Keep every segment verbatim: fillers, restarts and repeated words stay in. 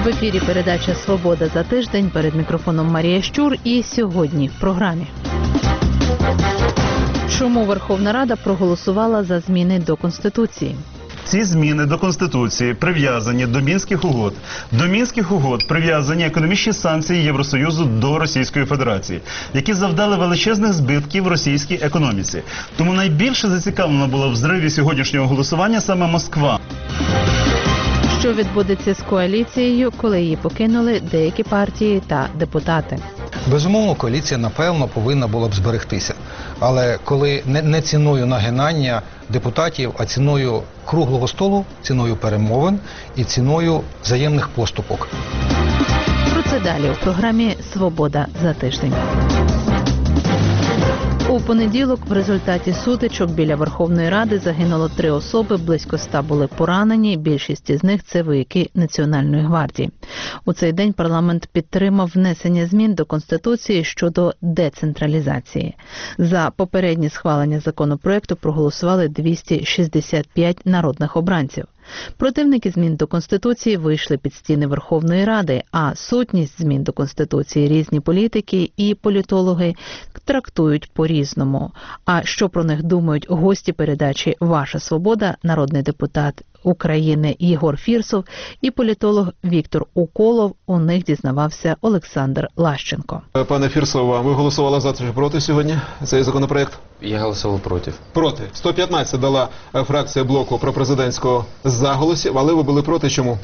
В ефірі передача «Свобода за тиждень». Перед мікрофоном Марія Щур. І сьогодні в програмі. Чому Верховна Рада проголосувала за зміни до Конституції? Ці зміни до Конституції прив'язані до Мінських угод. До Мінських угод прив'язані економічні санкції Євросоюзу до Російської Федерації, які завдали величезних збитків російській економіці. Тому найбільше зацікавлена була в зриві сьогоднішнього голосування саме Москва. Що відбудеться з коаліцією, коли її покинули деякі партії та депутати? Безумовно, коаліція, напевно, повинна була б зберегтися. Але коли не, не ціною нагинання депутатів, а ціною круглого столу, ціною перемовин і ціною взаємних поступок. Про це далі у програмі «Свобода за тиждень». У понеділок в результаті сутичок біля Верховної Ради загинуло три особи, близько ста були поранені, більшість із них – це вояки Національної гвардії. У цей день парламент підтримав внесення змін до Конституції щодо децентралізації. За попереднє схвалення законопроекту проголосували двісті шістдесят п'ять народних обранців. Противники змін до Конституції вийшли під стіни Верховної Ради, а сутність змін до Конституції різні політики і політологи трактують по-різному. А що про них думають гості передачі «Ваша свобода», народний депутат України Єгор Фірсов і політолог Віктор Уколов, у них дізнавався Олександр Лащенко. Пане Фірсов, ви голосували за чи проти сьогодні цей законопроект? Я голосував проти. Проти. сто п'ятнадцять дала фракція блоку пропрезидентського за голосів, але ви були проти. Чому?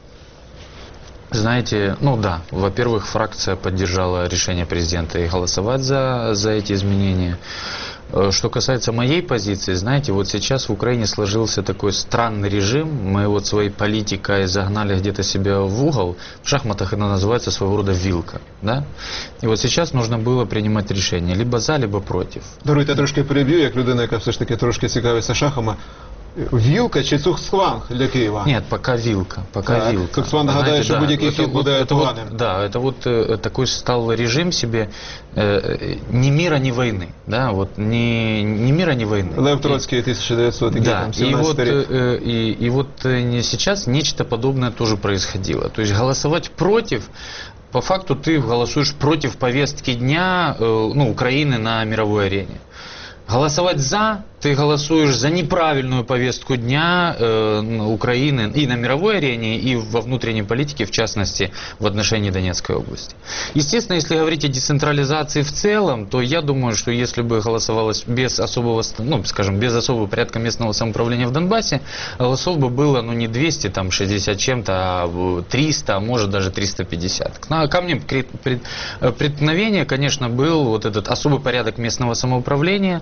Знаете, ну да, во-первых, фракция поддержала решение президента и голосовать за, за эти изменения. Что касается моей позиции, знаете, вот сейчас в Украине сложился такой странный режим, мы вот своей политикой загнали где-то себя в угол, в шахматах это называется своего рода вилка, да? И вот сейчас нужно было принимать решение, либо за, либо против. Даруйте, я трошки переб'ю, як людина, яка все ж таки трошки цікавиться шахами. Вілка чи цукцванг для Києва? Нет, пока вилка, пока так, вилка. Цукцванг гадає, що да, будь-який хід буде вот, поганим. Вот, да, это вот э, такой стал режим себе э, ни мира, ни войны, да, вот ни, ни мира, ни войны. Лев Троцкий, тысяча девятьсот семнадцатый да, и вот, э, и, и вот э, сейчас нечто подобное тоже происходило. То есть голосовать против, по факту ты голосуешь против повестки дня э, ну, Украины на мировой арене. Голосовать за, ты голосуешь за неправильную повестку дня э, Украины и на мировой арене, и во внутренней политике, в частности, в отношении Донецкой области. Естественно, если говорить о децентрализации в целом, то я думаю, что если бы голосовалось без особого, ну, скажем, без особого порядка местного самоуправления в Донбассе, голосов бы было, ну, не двести шестьдесят чем-то, а триста, а может даже триста пятьдесят. Ко мне преткновение, конечно, был вот этот особый порядок местного самоуправления.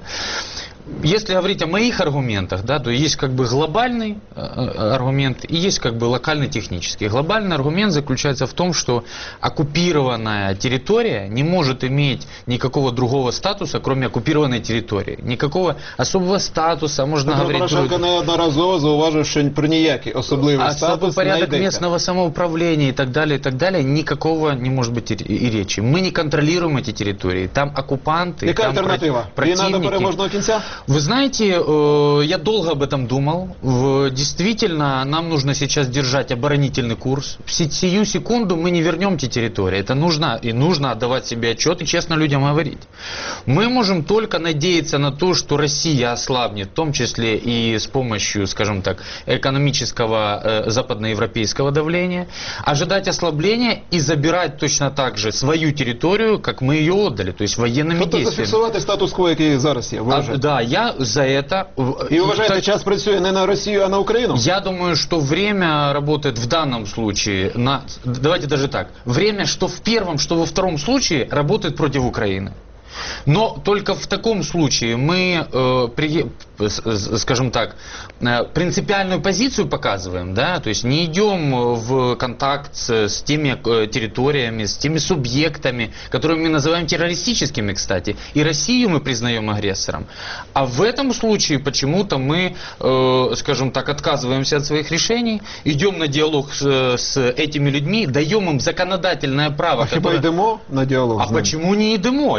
Если говорить о моих аргументах, да, то есть как бы глобальный э, аргумент и есть как бы локальный технический. Глобальный аргумент заключается в том, что оккупированная территория не может иметь никакого другого статуса, кроме оккупированной территории. Никакого особого статуса, можно Петро говорить... Порошенко неодноразово зауважив, що про ніякий особливий особый статус порядок не местного самоуправления и так далее, и так далее, никакого не может быть и, и речи. Мы не контролируем эти территории. Там оккупанты, Яка там альтернатива? противники. Війна до переможного кінця? Вы знаете, я долго об этом думал. Действительно, нам нужно сейчас держать оборонительный курс. В сию секунду мы не вернем те территории. Это нужно, и нужно отдавать себе отчет и честно людям говорить. Мы можем только надеяться на то, что Россия ослабнет, в том числе и с помощью, скажем так, экономического э, западноевропейского давления, ожидать ослабления и забирать точно так же свою территорию, как мы ее отдали, то есть военными Тобто действиями. зафіксувати статус-кво, який зараз є. А, да, я за это... И уважаете, час працює не на Россию, а на Украину? Я думаю, что время работает в данном случае на... Давайте даже так. Время, что в первом, что во втором случае, работает против Украины. Но только в таком случае мы, э, при, скажем так, э, принципиальную позицию показываем, да, то есть не идем в контакт с, с теми э, территориями, с теми субъектами, которые мы называем террористическими, кстати, и Россию мы признаем агрессором. А в этом случае почему-то мы, э, скажем так, отказываемся от своих решений, идем на диалог с, с этими людьми, даем им законодательное право. А которое... хіба йдемо на диалог? А почему не идемо? Если мы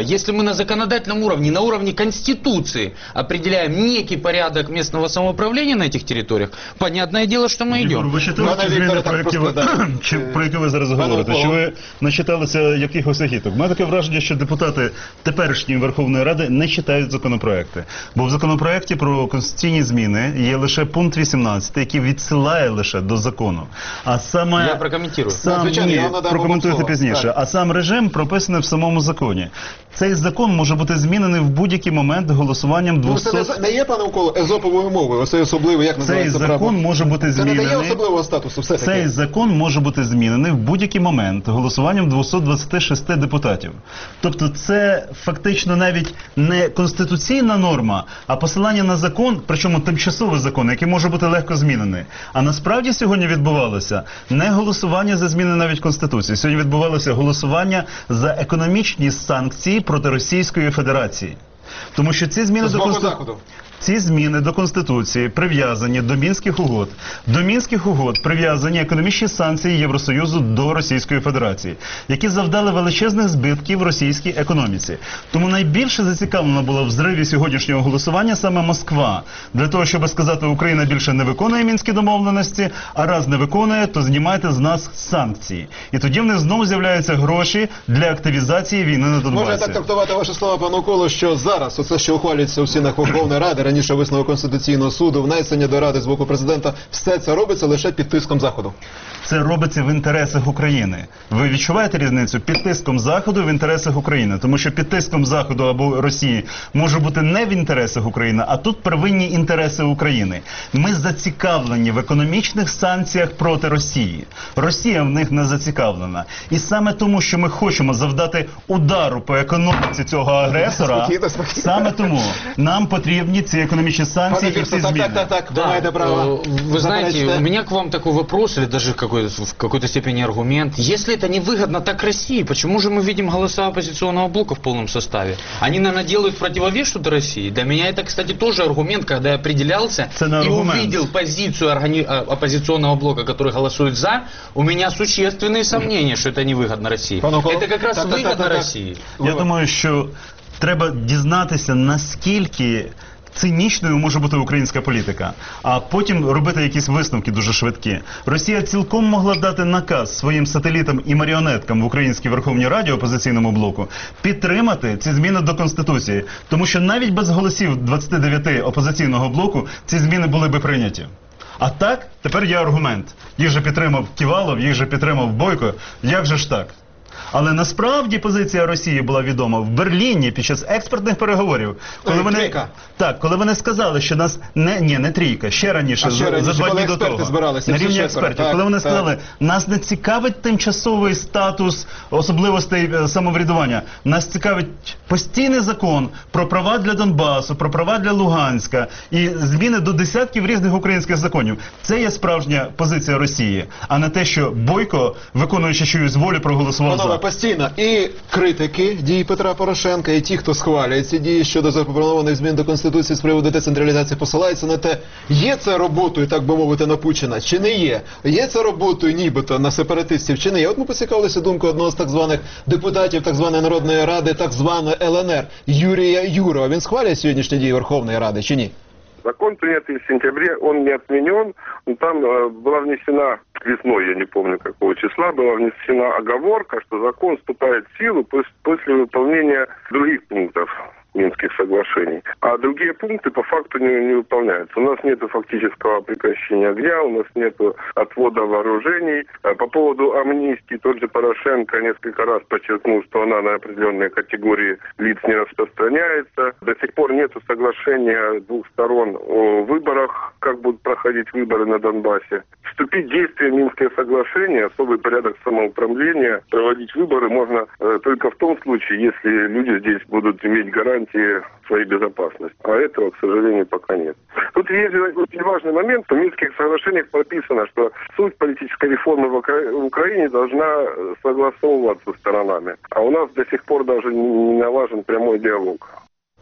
на законодательном уровне, на уровне Конституции определяем некий порядок местного самоуправления на этих территориях, понятное дело, что мы Ігор, идем. ви читали Пане ці зміни, Вікторе, про так які ви, просто, да. чи, про які ви зараз Пане говорите? Чи Микола. ви начиталися якихось агіток? У мене таке враження, що депутати теперішньої Верховної Ради не читають законопроекти. Бо в законопроекті про конституційні зміни є лише пункт вісімнадцятий, який відсилає лише до закону. А саме... Я прокоментирую. Сам, Ну, звичайно, ні, я вам надам прокоментуйте вам слово. пізніше. Так. А сам режим прописаний в самому законі. Цей закон може бути змінений в будь-який момент голосуванням Ну, це двохсот... не, не є, пане Миколо, езоповою мовою, оце особливо, як Цей називається закон право? може бути Це не дає змінений... особливого статусу, все таки. Цей закон може бути змінений в будь-який момент голосуванням двохсот двадцяти шести депутатів. Тобто це фактично навіть не конституційна норма, а посилання на закон, причому тимчасовий закон, який може бути легко змінений. А насправді сьогодні відбувалося не голосування за зміни навіть Конституції. Сьогодні відбувалося голосування за економічні санкції проти Російської Федерації. Тому що ці зміни З до боку Конституції... Заходу. Ці зміни до Конституції прив'язані до Мінських угод. До Мінських угод прив'язані економічні санкції Євросоюзу до Російської Федерації, які завдали величезних збитків російській економіці. Тому найбільше зацікавлена була в зриві сьогоднішнього голосування саме Москва. Для того, щоб сказати, Україна більше не виконує Мінські домовленості, а раз не виконує, то знімайте з нас санкції. І тоді в них знову з'являються гроші для активізації війни на Донбасі. Можна так трактувати ваші слова, пане Миколо, що зараз оце, що ухвалюється у стінах Верховної Ради, раніше висновок Конституційного суду, внесення до Ради з боку президента, все це робиться лише під тиском Заходу. Це робиться в інтересах України. Ви відчуваєте різницю? Під тиском Заходу в інтересах України. Тому що під тиском Заходу або Росії може бути не в інтересах України, а тут первинні інтереси України. Ми зацікавлені в економічних санкціях проти Росії. Росія в них не зацікавлена. І саме тому, що ми хочемо завдати удару по економіці цього агресора, Спокійно, спокійно. саме тому нам потрібні ці економічні санкції Пане і ці Вікторе, так, зміни. так, так, так, Да, ви маєте право. э, вы знаете, заперечити. у меня к вам такой вопрос, или даже какой, в какой-то степени аргумент. Если это невыгодно так России, почему же мы видим голоса оппозиционного блока в полном составе? Они, наверное, делают противовес что-то России. Для меня это, кстати, тоже аргумент, когда я определялся Это не и аргумент. увидел позицию органи- а, оппозиционного блока, который голосует за, у меня существенные сомнения, что это невыгодно России. Пане Миколо, Это как раз так, так, выгодно так, так, так. России. Я думаю, що треба дізнатися, наскільки цинічною може бути українська політика, а потім робити якісь висновки дуже швидкі. Росія цілком могла дати наказ своїм сателітам і маріонеткам в Українській Верховній Раді, опозиційному блоку, підтримати ці зміни до Конституції. Тому що навіть без голосів двадцяти дев'яти опозиційного блоку ці зміни були би прийняті. А так, тепер є аргумент. Їх же підтримав Ківалов, їх же підтримав Бойко. Як же ж так? Але насправді позиція Росії була відома в Берліні під час експертних переговорів, коли Ой, вони трійка. так, коли вони сказали, що нас не ні, не трійка, ще раніше, А ще за, раніше, за два коли дні до експерти того, збиралися, на всі рівні четверо, експертів, так, коли вони так. сказали, нас не цікавить тимчасовий статус особливостей е, самоврядування, нас цікавить постійний закон про права для Донбасу, про права для Луганська і зміни до десятків різних українських законів. Це є справжня позиція Росії, а не те, що Бойко, виконуючи чиюсь волю, проголосував Панове, за. постійно і критики дій Петра Порошенка, і ті, хто схвалює ці дії щодо запропонованих змін до Конституції з приводу децентралізації, посилаються на те, є це роботою, так би мовити, на Путіна, чи не є? Є це роботою нібито на сепаратистів, чи не є? От ми поцікавилися думкою одного з так званих депутатів так званої Народної Ради, так званої Л Н Р, Юрія Юрова. Він схвалює сьогоднішні дії Верховної Ради, чи ні? Закон, принятый в сентябре, он не отменен. Там э, была внесена весной, я не помню какого числа, была внесена оговорка, что закон вступает в силу пос- после выполнения других пунктов Минских соглашений. А другие пункты по факту не, не выполняются. У нас нет фактического прекращения огня, у нас нет отвода вооружений. А по поводу амнистии, тот же Порошенко несколько раз подчеркнул, что она на определенные категории лиц не распространяется. До сих пор нет соглашения двух сторон о выборах, как будут проходить выборы на Донбассе. Вступить в действие Минское соглашение, особый порядок самоуправления, проводить выборы можно э, только в том случае, если люди здесь будут иметь гарантии своей безопасности. А этого, к сожалению, пока нет. Тут есть очень важный момент. В Минских соглашениях прописано, что суть политической реформы в Укра- в Украине должна согласовываться с сторонами. А у нас до сих пор даже не налажен прямой диалог.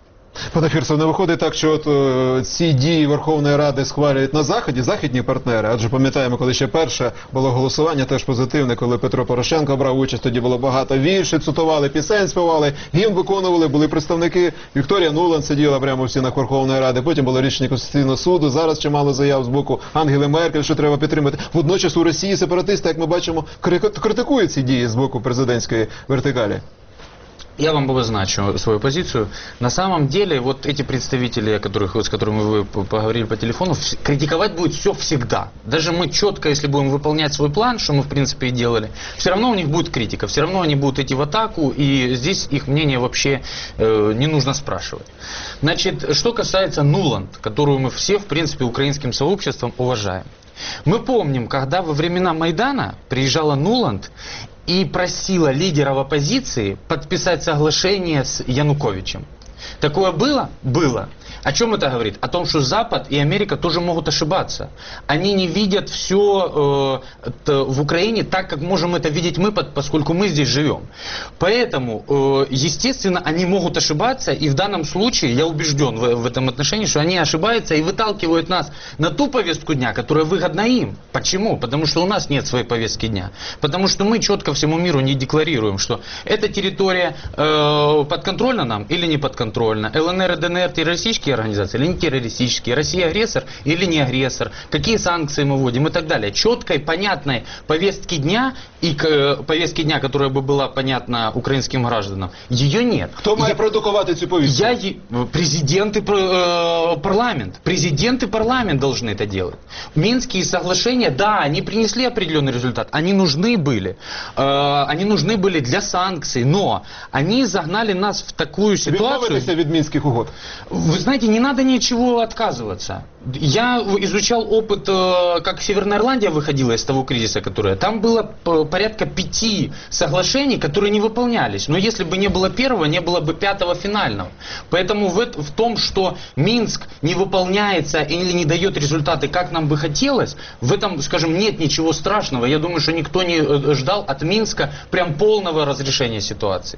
Пане Фірсов, не виходить так, що от е, ці дії Верховної Ради схвалюють на Заході, західні партнери, адже пам'ятаємо, коли ще перше було голосування, теж позитивне, коли Петро Порошенко брав участь, тоді було багато віршів, цитували, пісень співали, гімн виконували, були представники, Вікторія Нуланд сиділа прямо в стінах Верховної Ради, потім було рішення Конституційного суду, зараз чимало заяв з боку Ангели Меркель, що треба підтримати. Водночас у Росії сепаратисти, як ми бачимо, критикують ці дії з боку президентської вертикалі. Я вам обозначу свою позицию. На самом деле, вот эти представители, о которых, с которыми вы поговорили по телефону, критиковать будет все всегда. Даже мы четко, если будем выполнять свой план, что мы в принципе и делали, все равно у них будет критика, все равно они будут идти в атаку, и здесь их мнение вообще э, не нужно спрашивать. Значит, что касается Нуланд, которую мы все, в принципе, украинским сообществом уважаем. Мы помним, когда во времена Майдана приезжала Нуланд и просила лидеров оппозиции подписать соглашение с Януковичем. Такое было? Было. О чем это говорит? О том, что Запад и Америка тоже могут ошибаться. Они не видят все э, в Украине так, как можем это видеть мы, поскольку мы здесь живем. Поэтому, э, естественно, они могут ошибаться, и в данном случае я убежден в, в этом отношении, что они ошибаются и выталкивают нас на ту повестку дня, которая выгодна им. Почему? Потому что у нас нет своей повестки дня. Потому что мы четко всему миру не декларируем, что эта территория э, подконтрольна нам или не подконтрольна. ЛНР и ДНР террористические организации или не террористические, Россия агрессор или не агрессор, какие санкции мы вводим и так далее. Четкой, понятной повестки дня и э, повестки дня, которая бы была понятна украинским гражданам, ее нет. Кто має продукувати цю повістку? Я, президент и э, парламент. Президент и парламент должны это делать. Минские соглашения, да, они принесли определенный результат, они нужны были. Э, они нужны были для санкций, но они загнали нас в такую ситуацию... Відмовитися від Мінських угод? Вы знаете, не надо ничего отказываться. Я изучал опыт, как Северная Ирландия выходила из того кризиса, которое... Там было порядка пяти соглашений, которые не выполнялись. Но если бы не было первого, не было бы пятого финального. Поэтому в, в том, что Минск не выполняется или не дает результаты, как нам бы хотелось, в этом, скажем, нет ничего страшного. Я думаю, что никто не ждал от Минска прям полного разрешения ситуации.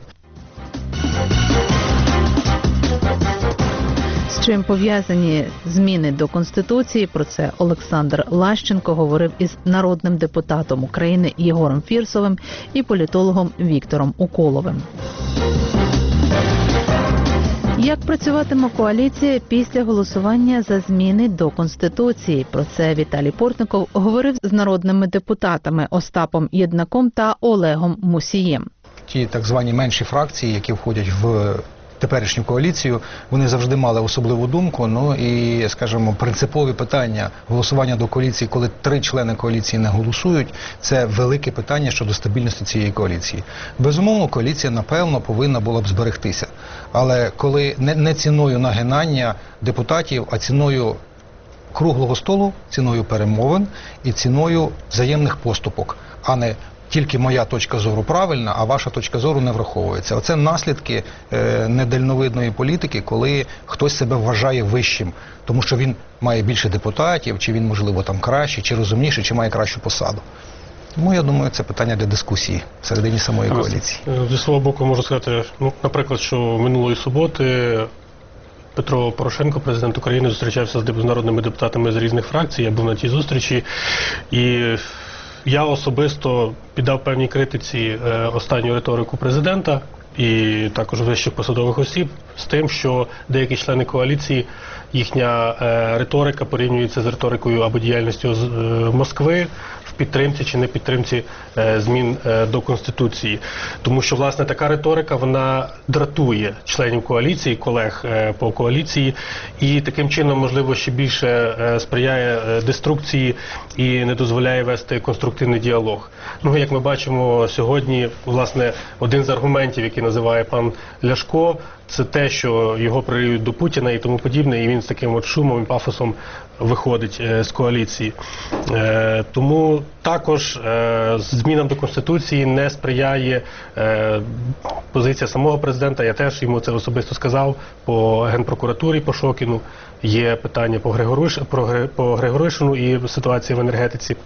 З чим пов'язані зміни до Конституції, про це Олександр Лащенко говорив із народним депутатом України Єгором Фірсовим і політологом Віктором Уколовим. Як працюватиме коаліція після голосування за зміни до Конституції? Про це Віталій Портников говорив з народними депутатами Остапом Єднаком та Олегом Мусієм. Ті так звані менші фракції, які входять в теперішню коаліцію, вони завжди мали особливу думку, ну і, скажімо, принципові питання голосування до коаліції, коли три члени коаліції не голосують, це велике питання щодо стабільності цієї коаліції. Безумовно, коаліція, напевно, повинна була б зберегтися. Але коли не, не ціною нагинання депутатів, а ціною круглого столу, ціною перемовин і ціною взаємних поступок, а не тільки моя точка зору правильна, а ваша точка зору не враховується. Оце наслідки е, недальновидної політики, коли хтось себе вважає вищим, тому що він має більше депутатів, чи він, можливо, там кращий, чи розумніший, чи має кращу посаду. Тому, я думаю, це питання для дискусії всередині самої коаліції. Зі свого боку можу сказати, ну, наприклад, що минулої суботи Петро Порошенко, президент України, зустрічався з народними депутатами з різних фракцій, я був на тій зустрічі, і я особисто піддав певній критиці е, останню риторику президента і також вищих посадових осіб з тим, що деякі члени коаліції, їхня е, риторика порівнюється з риторикою або діяльністю з, е, Москви в підтримці чи не підтримці е, змін е, до Конституції. Тому що, власне, така риторика, вона дратує членів коаліції, колег е, по коаліції, і таким чином, можливо, ще більше е, сприяє е, деструкції і не дозволяє вести конструктивний діалог. Ну, як ми бачимо сьогодні, власне, один з аргументів, який називає пан Ляшко, це те, що його прирівнюють до Путіна і тому подібне, і він з таким от шумом і пафосом виходить е, з коаліції. Е, тому також е, змінам до Конституції не сприяє е, позиція самого президента. Я теж йому це особисто сказав по Генпрокуратурі, по Шокіну. Є питання по, Григориш, по Григоришину і ситуації в енергетиці.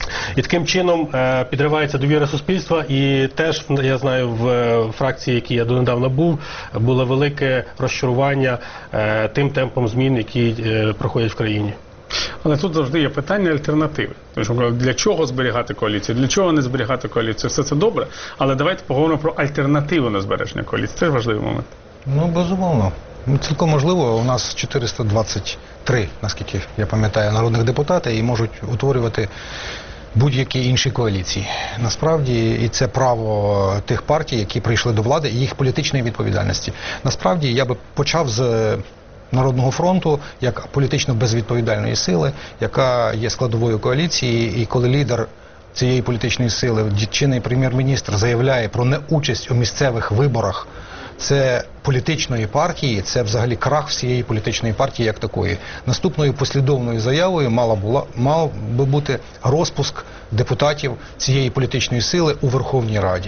І таким чином е, підривається довіра суспільства, і теж, я знаю, в е, фракції, які я донедавна був, було велике розчарування е, тим темпом змін, які е, проходять в країні. Але тут завжди є питання альтернативи. Тому для чого зберігати коаліцію, для чого не зберігати коаліцію, все це добре, але давайте поговоримо про альтернативу на збереження коаліції. Це важливий момент. Ну, безумовно. Ну, цілком можливо, у нас чотириста двадцять три, наскільки я пам'ятаю, народних депутатів і можуть утворювати будь-які інші коаліції. Насправді, і це право тих партій, які прийшли до влади, і їх політичної відповідальності. Насправді, я би почав з Народного фронту як політично безвідповідальної сили, яка є складовою коаліції, і коли лідер цієї політичної сили, чинний прем'єр-міністр, заявляє про неучасть у місцевих виборах, це політичної партії, це взагалі крах всієї політичної партії як такої. Наступною послідовною заявою мала була, мав би бути розпуск депутатів цієї політичної сили у Верховній Раді.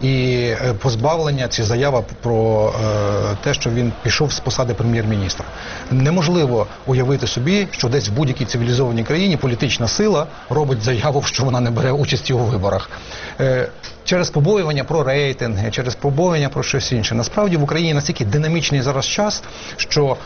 І позбавлення, ця заява про е, те, що він пішов з посади прем'єр-міністра. Неможливо уявити собі, що десь в будь-якій цивілізованій країні політична сила робить заяву, що вона не бере участі у виборах. Е, через побоювання про рейтинги, через побоювання про щось інше. Насправді в Україні настільки динамічний зараз час, що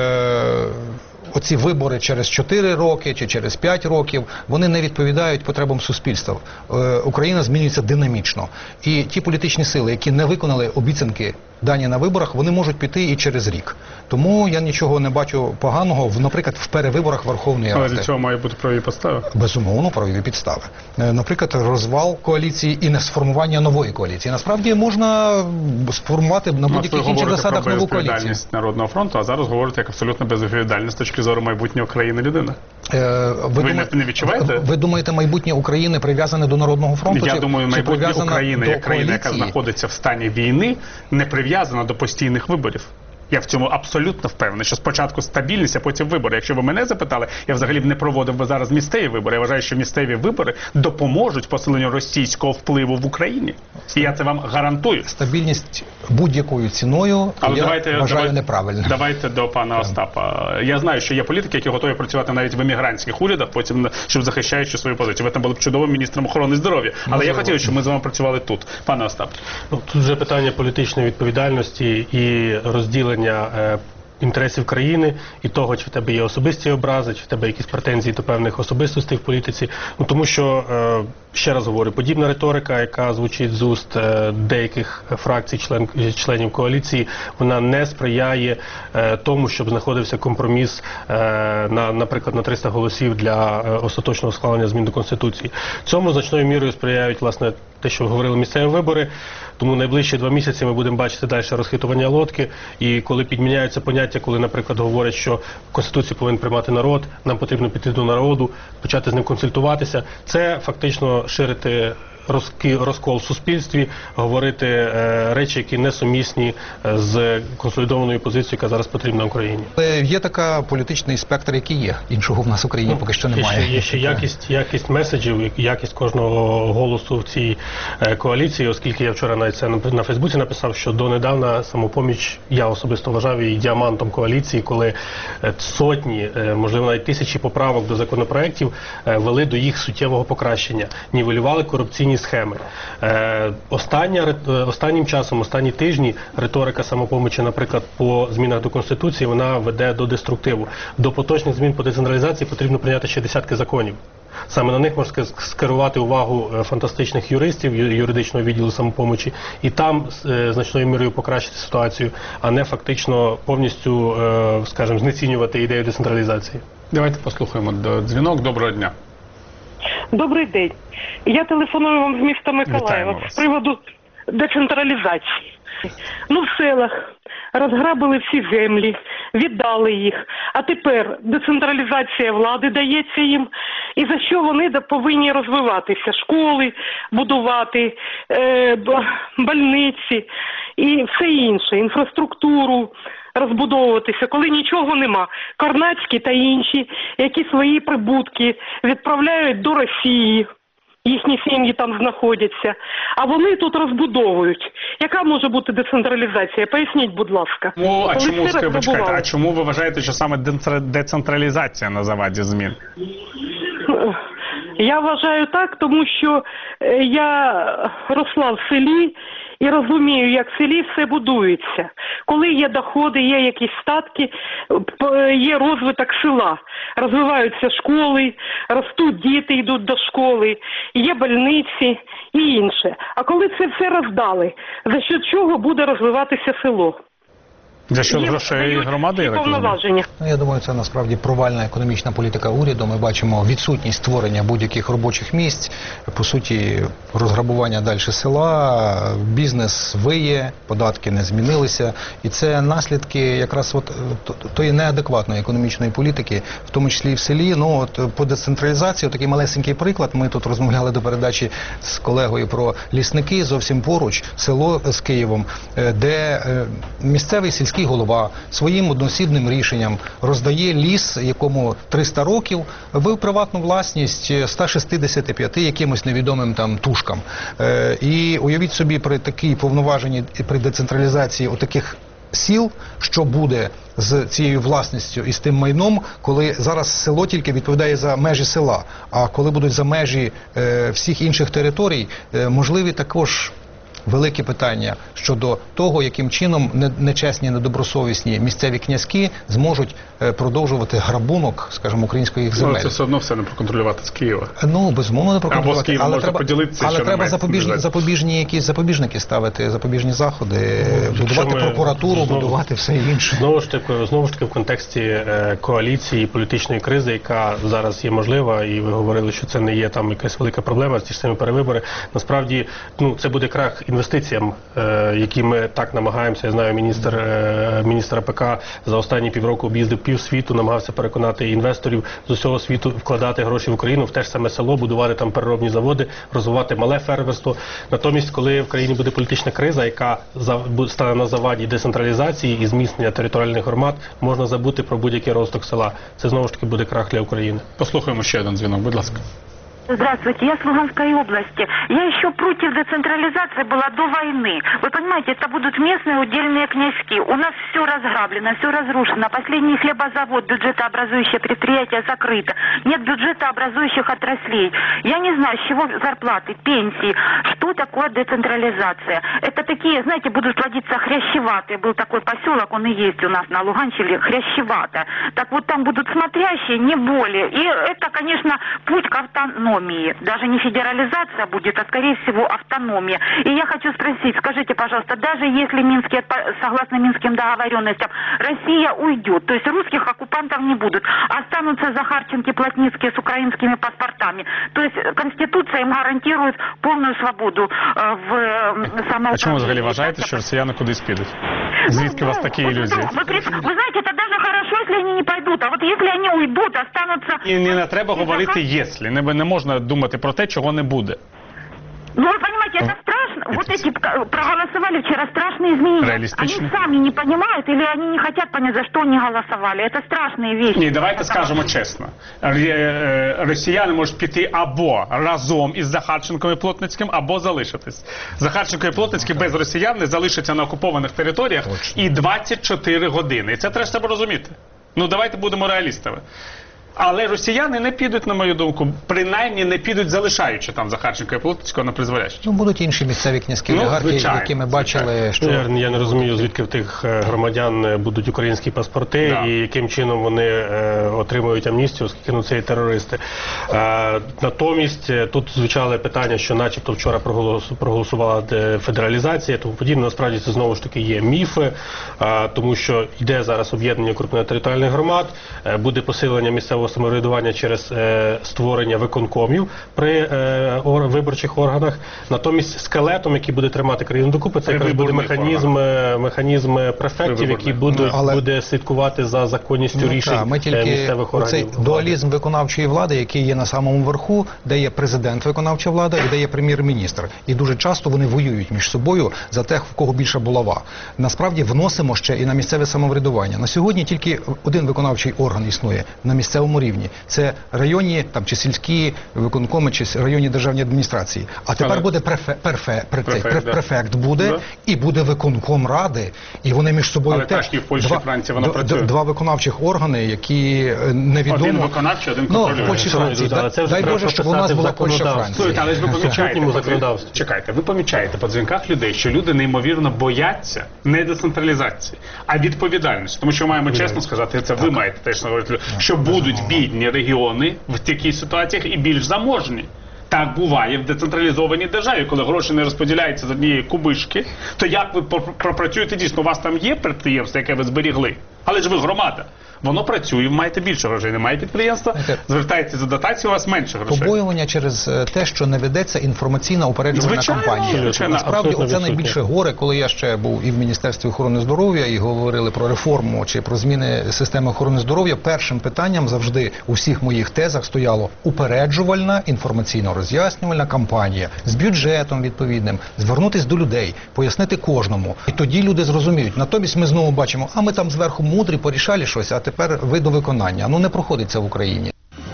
е, оці вибори через чотири роки чи через п'ять років, вони не відповідають потребам суспільства. Е, Україна змінюється динамічно. І ті політичні сили, які не виконали обіцянки дані на виборах, вони можуть піти і через рік. Тому я нічого не бачу поганого, в, наприклад, в перевиборах Верховної Ради. Але для цього мають бути правові підстави? Безумовно, правові підстави. Е, наприклад, розвал коаліції і не сформування нової коаліції. Насправді можна сформувати на будь-яких інших засадах нову коаліцію. Безвідповідальність Народного фронту, а зараз говорите як абсолютно безвідповідальна з точки зору майбутнього країни людина. Е, ви ви думає, не відчуваєте? Ви, ви думаєте, майбутнє України прив'язане до Народного фронту? Я чи, думаю, чи майбутнє прив'язане України, до як країна, яка коаліції? знаходиться в стані війни, не прив'язана до постійних виборів. Я в цьому абсолютно впевнений, що спочатку стабільність, а потім вибори. Якщо ви мене запитали, я взагалі б не проводив би зараз місцеві вибори. Я вважаю, що місцеві вибори допоможуть посиленню російського впливу в Україні. І я це вам гарантую. Стабільність будь-якою ціною, Але я давайте, вважаю давайте, неправильно. Давайте до пана Остапа. Я знаю, що є політики, які готові працювати навіть в емігрантських урядах, потім, щоб захищаючи свою позицію. Ви там були б чудовим міністром охорони здоров'я. Але Можливо. я хотів, щоб ми з вами працювали тут. Пане Остап. Ну, тут вже питання політичної відповідальності і розділення е, інтересів країни і того, чи в тебе є особисті образи, чи в тебе якісь претензії до певних особистостей в політиці. Ну, тому що, е, ще раз говорю, подібна риторика, яка звучить з уст е, деяких фракцій, член, членів коаліції, вона не сприяє е, тому, щоб знаходився компроміс, е, на, наприклад, на триста голосів для е, остаточного схвалення змін до Конституції. Цьому значною мірою сприяють, власне, те, що говорили місцеві вибори. Тому найближчі два місяці ми будемо бачити далі розхитування лодки. І коли підміняються поняття, коли, наприклад, говорять, що Конституцію повинен приймати народ, нам потрібно піти до народу, почати з ним консультуватися, це фактично ширити розкол в суспільстві, говорити е, речі, які несумісні з консолідованою позицією, яка зараз потрібна Україні. Але є така політичний спектр, який є. Іншого в нас в Україні ну, поки що немає. Є ще, є ще якість, якість меседжів, якість кожного голосу в цій е, коаліції, оскільки я вчора навіть це на, на Фейсбуці написав, що донедавна Самопоміч, я особисто вважав її діамантом коаліції, коли е, сотні, е, можливо навіть тисячі поправок до законопроєктів е, вели до їх суттєвого покращення, нівелювали корупційні схеми. Е, остання, останнім часом, останні тижні риторика Самопомочі, наприклад, по змінах до Конституції, вона веде до деструктиву. До поточних змін по децентралізації потрібно прийняти ще десятки законів. Саме на них можна скерувати увагу фантастичних юристів юридичного відділу Самопомочі і там е, значною мірою покращити ситуацію, а не фактично повністю, е, скажімо, знецінювати ідею децентралізації. Давайте послухаємо дзвінок. Доброго дня. Добрий день. Я телефоную вам з міста Миколаєва з приводу децентралізації. Ну, в селах розграбили всі землі, віддали їх, а тепер децентралізація влади дається їм, і за що вони повинні розвиватися? Школи будувати, е, больниці і все інше, інфраструктуру розбудовуватися, коли нічого нема. Карнацькі та інші, які свої прибутки відправляють до Росії, їхні сім'ї там знаходяться, а вони тут розбудовують. Яка може бути децентралізація? Поясніть, будь ласка. Ну, а чому, почекайте, а чому ви вважаєте, що саме децентралізація на заваді змін? Я вважаю так, тому що е, я росла в селі і розумію, як в селі все будується. Коли є доходи, є якісь статки, п- є розвиток села. Розвиваються школи, ростуть діти, йдуть до школи, є больниці і інше. А коли це все роздали, за що чого буде розвиватися село? За що Є грошей громади, я так розумію? повноваження. Ну, я думаю, це насправді провальна економічна політика уряду. Ми бачимо відсутність створення будь-яких робочих місць, по суті, розграбування далі села, бізнес виє, податки не змінилися. І це наслідки якраз от тої неадекватної економічної політики, в тому числі і в селі. Ну, от по децентралізації, такий малесенький приклад. Ми тут розмовляли до передачі з колегою про лісники, зовсім поруч, село з Києвом, де місцевий сільський голова своїм одноосібним рішенням роздає ліс, якому триста років, в приватну власність ста шістдесяти п'яти якимось невідомим там тушкам. Е, і уявіть собі, при такій повноваженні, при децентралізації отаких сіл, що буде з цією власністю і з тим майном, коли зараз село тільки відповідає за межі села, а коли будуть за межі е, всіх інших територій, е, можливі також велике питання щодо того, яким чином нечесні, недобросовісні місцеві князьки зможуть продовжувати грабунок, скажімо, українських земель. Ну, це все одно все не проконтролювати з Києва. Ну, безумовно не проконтролювати. Або з Києва але можна треба, поділитися, але що треба немає запобіжні, запобіжні якісь запобіжники ставити, запобіжні заходи, ну, будувати прокуратуру, знову, будувати все інше. Знову ж таки, знову ж таки в контексті е, коаліції, політичної кризи, яка зараз є можлива, і ви говорили, що це не є там якась велика проблема, ті ж самі перевибори. Насправді, ну, це буде крах інвестиціям, е, які ми так намагаємося. Я знаю, міністр, е, міністр АПК за останні півроку об'їздив півсвіту, намагався переконати інвесторів з усього світу вкладати гроші в Україну, в те ж саме село, будувати там переробні заводи, розвивати мале фермерство. Натомість, коли в країні буде політична криза, яка стане на заваді децентралізації і зміцнення територіальних громад, можна забути про будь-який розвиток села. Це знову ж таки буде крах для України. Послухаємо ще один дзвінок, будь ласка. Здравствуйте, я с Луганской области. Я еще против децентрализации была до войны. Вы понимаете, это будут местные удельные князьки. У нас все разграблено, все разрушено. Последний хлебозавод, бюджетообразующее предприятие закрыто. Нет бюджетообразующих отраслей. Я не знаю, с чего зарплаты, пенсии. Что такое децентрализация? Это такие, знаете, будут плодиться хрящеватые. Был такой поселок, он и есть у нас на Луганщине, хрящевато. Так вот там будут смотрящие, не более. И это, конечно, путь к автономии. Даже не федерализация будет, а скорее всего автономия. И я хочу спросить, скажите, пожалуйста, даже если Минские, согласно Минским договоренностям, Россия уйдет, то есть русских оккупантов не будут, останутся Захарченки, Плотницкие с украинскими паспортами. То есть Конституция им гарантирует повну свободу в самоуправлении. А чому взагалі вважаєте, що росіяни кудись підуть? Звідки у вас такі ілюзії? Вы, вы знаете, это даже хорошо, если они не пойдут, а вот если они уйдут, останутся... І не треба говорити «єслі», не, не можна думати про те, чого не буде. Ну, вы понимаете, это страшно. Вот эти проголосовали вчера страшные изменения. Они сами не понимают или они не хотят понять, за что они голосовали. Это страшные вещи. Ні, давайте скажемо чесно. Росіяни можуть піти або разом із Захарченком і Плотницьким, або залишитись. Захарченко і Плотницький без росіян не залишаться на окупованих територіях і двадцять чотири години. І це треба себе розуміти. Ну, давайте будемо реалістами. Але росіяни не підуть, на мою думку, принаймні не підуть, залишаючи там Захарченка і Плотницького на призволяще. Ну, будуть інші місцеві князькі олігархи, ну, які ми бачили, звичайно. Що... Я, я не розумію, звідки в тих громадян будуть українські паспорти, да. І яким чином вони е, отримують амністію, оскільки ну, це і терористи. Е, натомість тут звучали питання, що начебто вчора проголос, проголосувала федералізація, тому подібне. Насправді це знову ж таки є міфи, е, тому що йде зараз об'єднання укрупнення територіальних громад, е, буде посилення місцевого самоврядування через е, створення виконкомів при е, ор, виборчих органах. Натомість скелетом, який буде тримати країну докупи, це якраз буде механізм, механізм префектів, які будуть, Але... буде слідкувати за законністю ну, рішень та, ми тільки місцевих органів. Цей дуалізм виконавчої влади, який є на самому верху, де є президент виконавча влада і де є прем'єр-міністр. І дуже часто вони воюють між собою за те, в кого більша булава. Насправді вносимо ще і на місцеве самоврядування. На сьогодні тільки один виконавчий орган існує на місцевому місцевому рівні. Це районні там, чи сільські виконкоми, чи районні державні адміністрації. А тепер Але... буде префе, перфе, префект, префект, да. префект буде, да. і буде виконком ради, і вони між собою Але теж так і в Польщі, два, Франції вона д, працює. Два виконавчих органи, які невідомо... Один виконавчий, один Ну, контролює. в Польщі, Франції. Да, це Дай Боже, щоб у нас була Польща, Франція. Слухайте, але ж ви помічаєте, Сьогодні по законодавстві. чекайте, ви помічаєте по дзвінках людей, що люди неймовірно бояться не децентралізації, а відповідальності. Тому що маємо чесно сказати, це ви маєте теж говорити, що будуть бідні регіони в таких ситуаціях і більш заможні. Так буває в децентралізованій державі, коли гроші не розподіляються з однієї кубишки, то як ви пропрацюєте дійсно? У вас там є підприємство, яке ви зберігли, але ж ви громада. Воно працює, маєте більше грошей, немає підприємства, звертається за дотацію, у вас менше грошей. Побоювання через те, що не ведеться інформаційна упереджувальна кампанія. Звичайно, насправді, абсолютно це найбільше горе, коли я ще був і в Міністерстві охорони здоров'я, і говорили про реформу чи про зміни системи охорони здоров'я, першим питанням завжди у всіх моїх тезах стояло упереджувальна інформаційно-роз'яснювальна кампанія з бюджетом відповідним, звернутися до людей, пояснити кожному. І тоді люди зрозуміють. Натомість ми знову бачимо, а ми там зверху мудрі, порішали щось, а тепер ви до виконання. Ну не проходить це в Україні.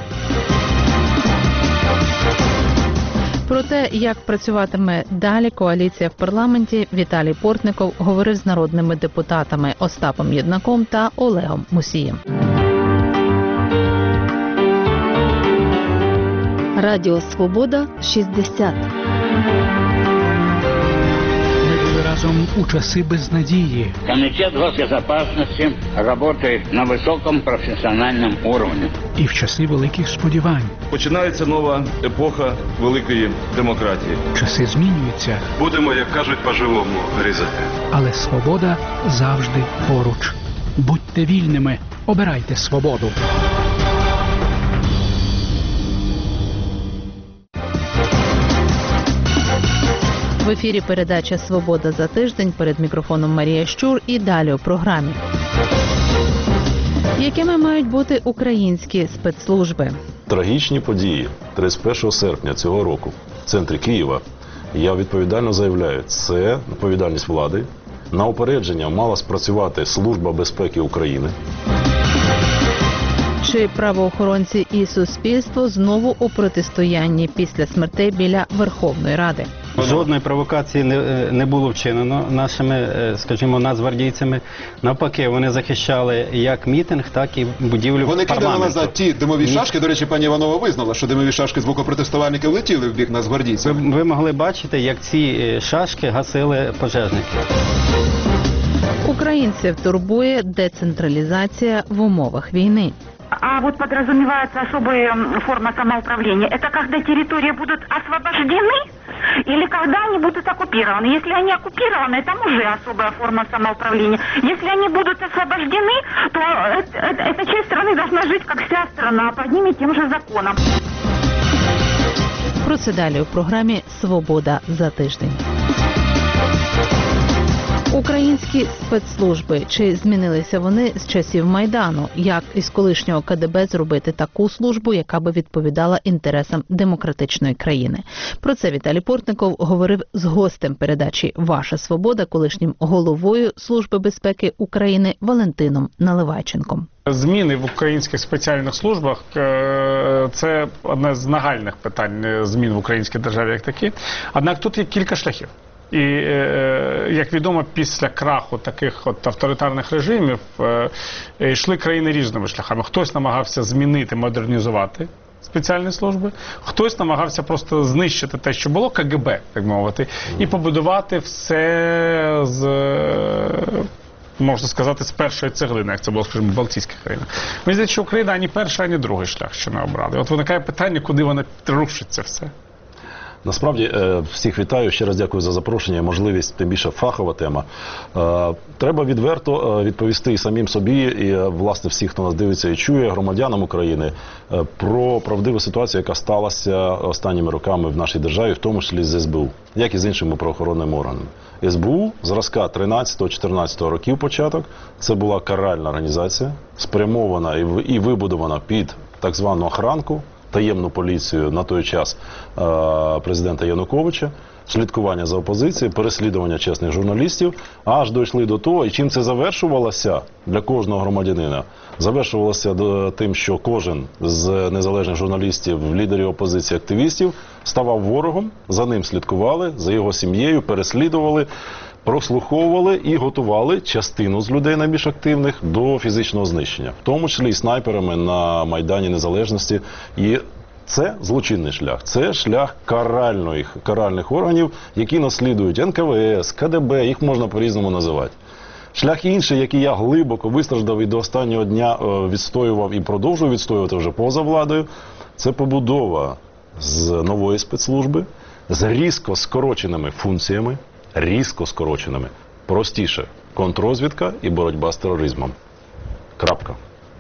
Про те, як працюватиме далі коаліція в парламенті, Віталій Портников говорив з народними депутатами Остапом Єднаком та Олегом Мусієм. Радіо Свобода шістдесят. Разом у часи безнадії. Комитет госбезопасности работает на высоком профессиональном уровне. І в часи великих сподівань. Починається нова епоха великої демократії. Часи змінюються. Будемо, як кажуть, по-живому різати. Але свобода завжди поруч. Будьте вільними, обирайте свободу. В ефірі передача «Свобода за тиждень», перед мікрофоном Марія Щур і далі у програмі. Якими мають бути українські спецслужби? Трагічні події тридцять першого серпня цього року в центрі Києва, я відповідально заявляю, це відповідальність влади. На упередження мала спрацювати Служба безпеки України. Чи правоохоронці і суспільство знову у протистоянні після смертей біля Верховної Ради? Жодної провокації не, не було вчинено нашими, скажімо, нацгвардійцями. Навпаки, вони захищали як мітинг, так і будівлю Вони парламенту. кидали назад ті димові шашки. До речі, пані Іванова визнала, що димові шашки з боку протестувальників летіли в бік нацгвардійців. Ви, ви могли бачити, як ці шашки гасили пожежники. Українців турбує децентралізація в умовах війни. А вот подразумевается особая форма самоуправления. Это когда территории будут освобождены или когда они будут оккупированы? Если они оккупированы, там уже особая форма самоуправления. Если они будут освобождены, то это, это, эта часть страны должна жить, как вся страна, по одним и тем же законам. Про це далі у програмі «Свобода за тиждень». Українські спецслужби. Чи змінилися вони з часів Майдану? Як із колишнього ка де бе зробити таку службу, яка би відповідала інтересам демократичної країни? Про це Віталій Портников говорив з гостем передачі «Ваша свобода», колишнім головою Служби безпеки України Валентином Наливайченком. Зміни в українських спеціальних службах – це одне з нагальних питань змін в українській державі як такі. Однак тут є кілька шляхів. І, як відомо, після краху таких от авторитарних режимів йшли країни різними шляхами. Хтось намагався змінити, модернізувати спеціальні служби, хтось намагався просто знищити те, що було, ка ге бе, так мовити, і побудувати все з, можна сказати, з першої цеглини, як це було, скажімо, в Балтійських країнах. Мені здається, що Україна ані перший, ані другий шлях ще не обрали. От виникає питання, куди вона рушиться все. Насправді, всіх вітаю, ще раз дякую за запрошення, можливість, тим більше фахова тема. Треба відверто відповісти і самим собі, і, власне, всі, хто нас дивиться і чує, громадянам України, про правдиву ситуацію, яка сталася останніми роками в нашій державі, в тому числі з ес бе у, як і з іншими правоохоронними органами. ес бе у зразка тринадцятого-чотирнадцятого років початок, це була каральна організація, спрямована і вибудована під так звану охранку, таємну поліцію на той час е, президента Януковича, слідкування за опозицією, переслідування чесних журналістів, аж дійшли до того, і чим це завершувалося для кожного громадянина? Завершувалося до тим, що кожен з незалежних журналістів, лідерів опозиції, активістів ставав ворогом, за ним слідкували, за його сім'єю, переслідували, прослуховували і готували частину з людей найбільш активних до фізичного знищення, в тому числі і снайперами на Майдані Незалежності. І це злочинний шлях, це шлях каральних, каральних органів, які наслідують ен ка ве ес, ка де бе, їх можна по-різному називати. Шлях інший, який я глибоко вистраждав і до останнього дня відстоював і продовжую відстоювати вже поза владою, це побудова з нової спецслужби, з різко скороченими функціями, різко скороченими. Простіше – контррозвідка і боротьба з тероризмом. Крапка.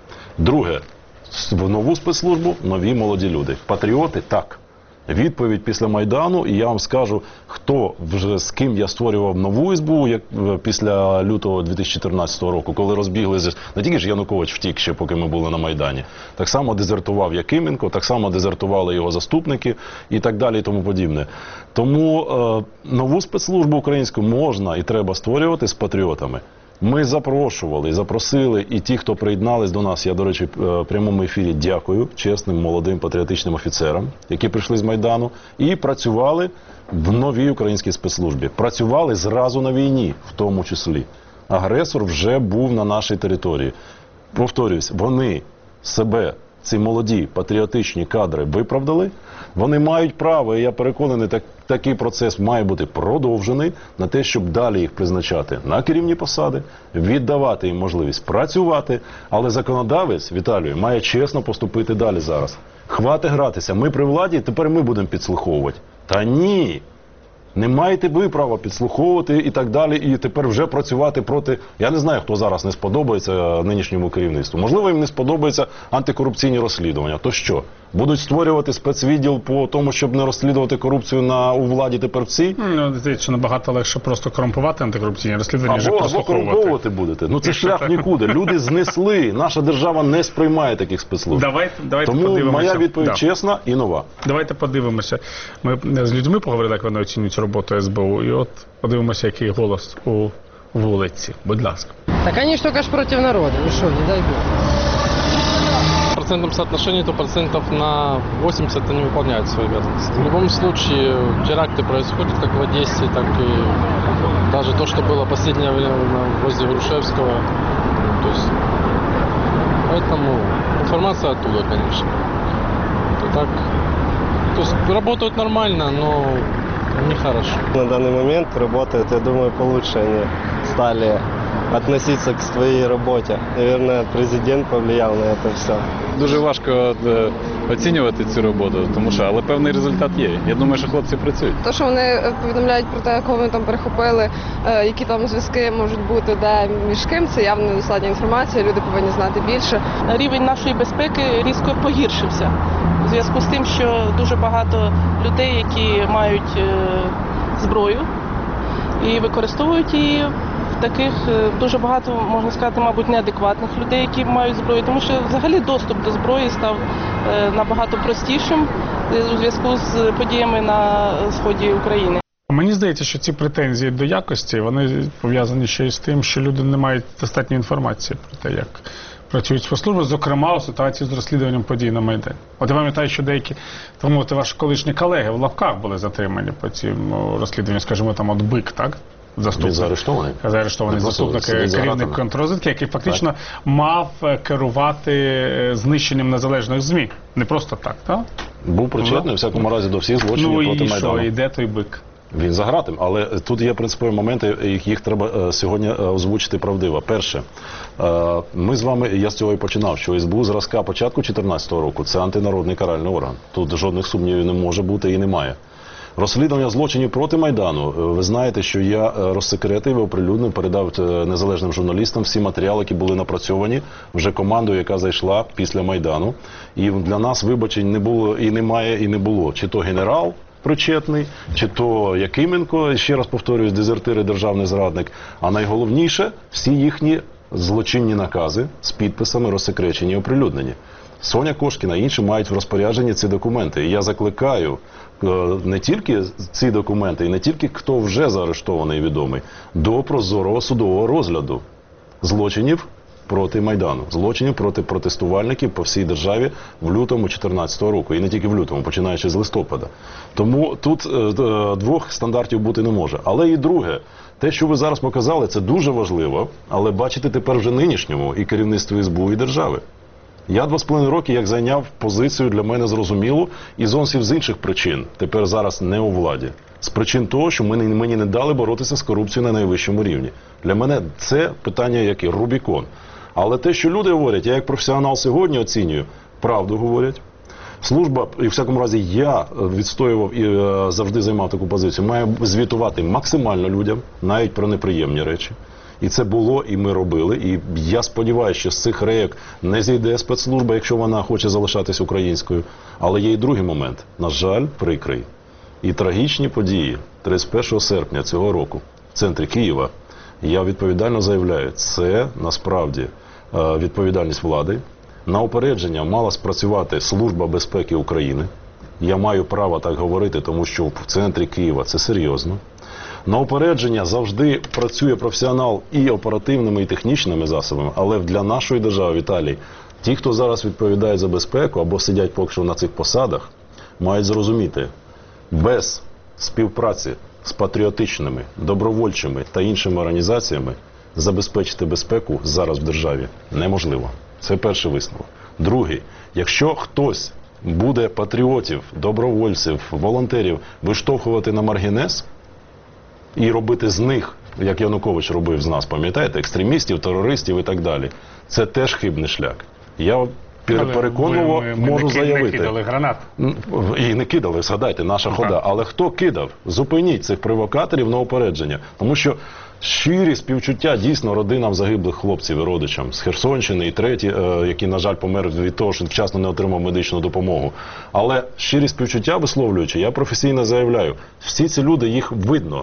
Друге. В нову спецслужбу нові молоді люди. Патріоти – так. Відповідь після Майдану, і я вам скажу, хто вже з ким я створював нову ес бе у як, після лютого дві тисячі чотирнадцятого року, коли розбіглися, не тільки ж Янукович втік ще, поки ми були на Майдані, так само дезертував Якименко, так само дезертували його заступники і так далі і тому подібне. Тому е, нову спецслужбу українську можна і треба створювати з патріотами. Ми запрошували і запросили, і ті, хто приєднались до нас, я, до речі, в прямому ефірі дякую чесним, молодим, патріотичним офіцерам, які прийшли з Майдану, і працювали в новій українській спецслужбі. Працювали зразу на війні, в тому числі. Агресор вже був на нашій території. Повторюсь, вони себе, ці молоді патріотичні кадри виправдали, вони мають право, і я переконаний, так, такий процес має бути продовжений на те, щоб далі їх призначати на керівні посади, віддавати їм можливість працювати, але законодавець, Віталію, має чесно поступити далі зараз. Хватить гратися, ми при владі, тепер ми будемо підслуховувати. Та ні! Не маєте ви права підслуховувати і так далі, і тепер вже працювати проти... Я не знаю, хто зараз не сподобається нинішньому керівництву. Можливо, їм не сподобаються антикорупційні розслідування. То що? Будуть створювати спецвідділ по тому, щоб не розслідувати корупцію на, у владі тепер всі? Ну, здається, набагато легше просто корумпувати антикорупційні розслідування, ніж або, або прослуховувати. корумпувати будете. Ну це шлях нікуди. Люди знесли. Наша держава не сприймає таких спецслужб. Давайте, давайте Тому подивимося. моя відповідь да. чесна і нова. Давайте подивимося. Ми з людьми поговорили, як вони оцінюють роботу ес бе у, і от подивимося, який голос у вулиці. Будь ласка. Так они ж только ж против народа. Ну что, не дай бог. В процентном соотношении то процентов на восемьдесят они выполняют свои обязанности. В любом случае теракты происходят как в Одессе, так и даже то, что было последнее время возле Грушевского. То есть, поэтому информация оттуда, конечно. То, так, то есть работают нормально, но нехорошо. На данный момент работают, я думаю, получше они стали относиться к своей работе. Наверное, президент повлиял на это все. Дуже важко оцінювати цю роботу, тому що, але певний результат є. Я думаю, що хлопці працюють. Те, що вони повідомляють про те, кого вони там перехопили, які там зв'язки можуть бути, де між ким, це явно недостатня інформація, люди повинні знати більше. Рівень нашої безпеки різко погіршився у зв'язку з тим, що дуже багато людей, які мають зброю і використовують її, таких дуже багато, можна сказати, мабуть, неадекватних людей, які мають зброю, тому що взагалі доступ до зброї став набагато простішим у зв'язку з подіями на сході України. Мені здається, що ці претензії до якості, вони пов'язані ще й з тим, що люди не мають достатньої інформації про те, як працюють спецслужби, зокрема у ситуації з розслідуванням подій на Майдані. От я пам'ятаю, що деякі, тому мовити, ваші колишні колеги в лапках були затримані по цим розслідуванням, скажімо, там от Бик, так? Заступник. Він заарештований. Заарештований заступник керівник контррозвідки, який фактично так. мав керувати знищенням незалежних ЗМІ. Не просто так, так? Був причетний, у всякому разі, до всіх злочинів ну, проти і Майдану. Ну і що, і де той Бик? Він за гратим, але тут є принципові моменти, їх, їх треба сьогодні озвучити правдиво. Перше, ми з вами, я з цього і починав, що ес бе у зразка початку дві тисячі чотирнадцятого року – це антинародний каральний орган. Тут жодних сумнівів не може бути і немає. Розслідування злочинів проти Майдану. Ви знаєте, що я розсекретив і оприлюднив, передав незалежним журналістам всі матеріали, які були напрацьовані вже командою, яка зайшла після Майдану. І для нас вибачень не було і немає, і не було. Чи то генерал причетний, чи то Якименко, ще раз повторююсь, дезертир і державний зрадник. А найголовніше, всі їхні злочинні накази з підписами розсекречені і оприлюднені. Соня Кошкіна і інші мають в розпорядженні ці документи. І я закликаю е, не тільки ці документи, і не тільки хто вже заарештований і відомий, до прозорого судового розгляду злочинів проти Майдану, злочинів проти протестувальників по всій державі в лютому дві тисячі чотирнадцятого року. І не тільки в лютому, починаючи з листопада. Тому тут е, е, двох стандартів бути не може. Але і друге, те, що ви зараз показали, це дуже важливо, але бачите тепер вже нинішньому і керівництву ес бе у, і держави. Я два з половиною роки як зайняв позицію для мене зрозумілу і зовсім з інших причин, тепер зараз не у владі. З причин того, що мені, мені не дали боротися з корупцією на найвищому рівні. Для мене це питання як і Рубікон. Але те, що люди говорять, я як професіонал сьогодні оцінюю, правду говорять. Служба, і в всякому разі я відстоював і е, завжди займав таку позицію, має звітувати максимально людям, навіть про неприємні речі. І це було, і ми робили. І я сподіваюся, що з цих рейок не зійде спецслужба, якщо вона хоче залишатись українською. Але є і другий момент, на жаль, прикрий. І трагічні події тридцять першого серпня цього року в центрі Києва, я відповідально заявляю, це насправді е, відповідальність влади. На упередження мала спрацювати Служба безпеки України. Я маю право так говорити, тому що в центрі Києва це серйозно. На упередження завжди працює професіонал і оперативними, і технічними засобами, але для нашої держави, Віталій, ті, хто зараз відповідає за безпеку або сидять поки що на цих посадах, мають зрозуміти, без співпраці з патріотичними, добровольчими та іншими організаціями забезпечити безпеку зараз в державі неможливо. Це перший висновок. Другий, якщо хтось буде патріотів, добровольців, волонтерів виштовхувати на маргінез і робити з них, як Янукович робив з нас, пам'ятаєте, екстремістів, терористів і так далі, це теж хибний шлях. Я переконливо можу ми, заявити. не кидали гранат. І не кидали, згадайте, наша хода. Але хто кидав? Зупиніть цих провокаторів на упередження. Тому що щирі співчуття дійсно родинам загиблих хлопців і родичам з Херсонщини і треті, е, який, на жаль, помер від того, що вчасно не отримав медичну допомогу. Але щирі співчуття висловлюючи, я професійно заявляю, всі ці люди, їх видно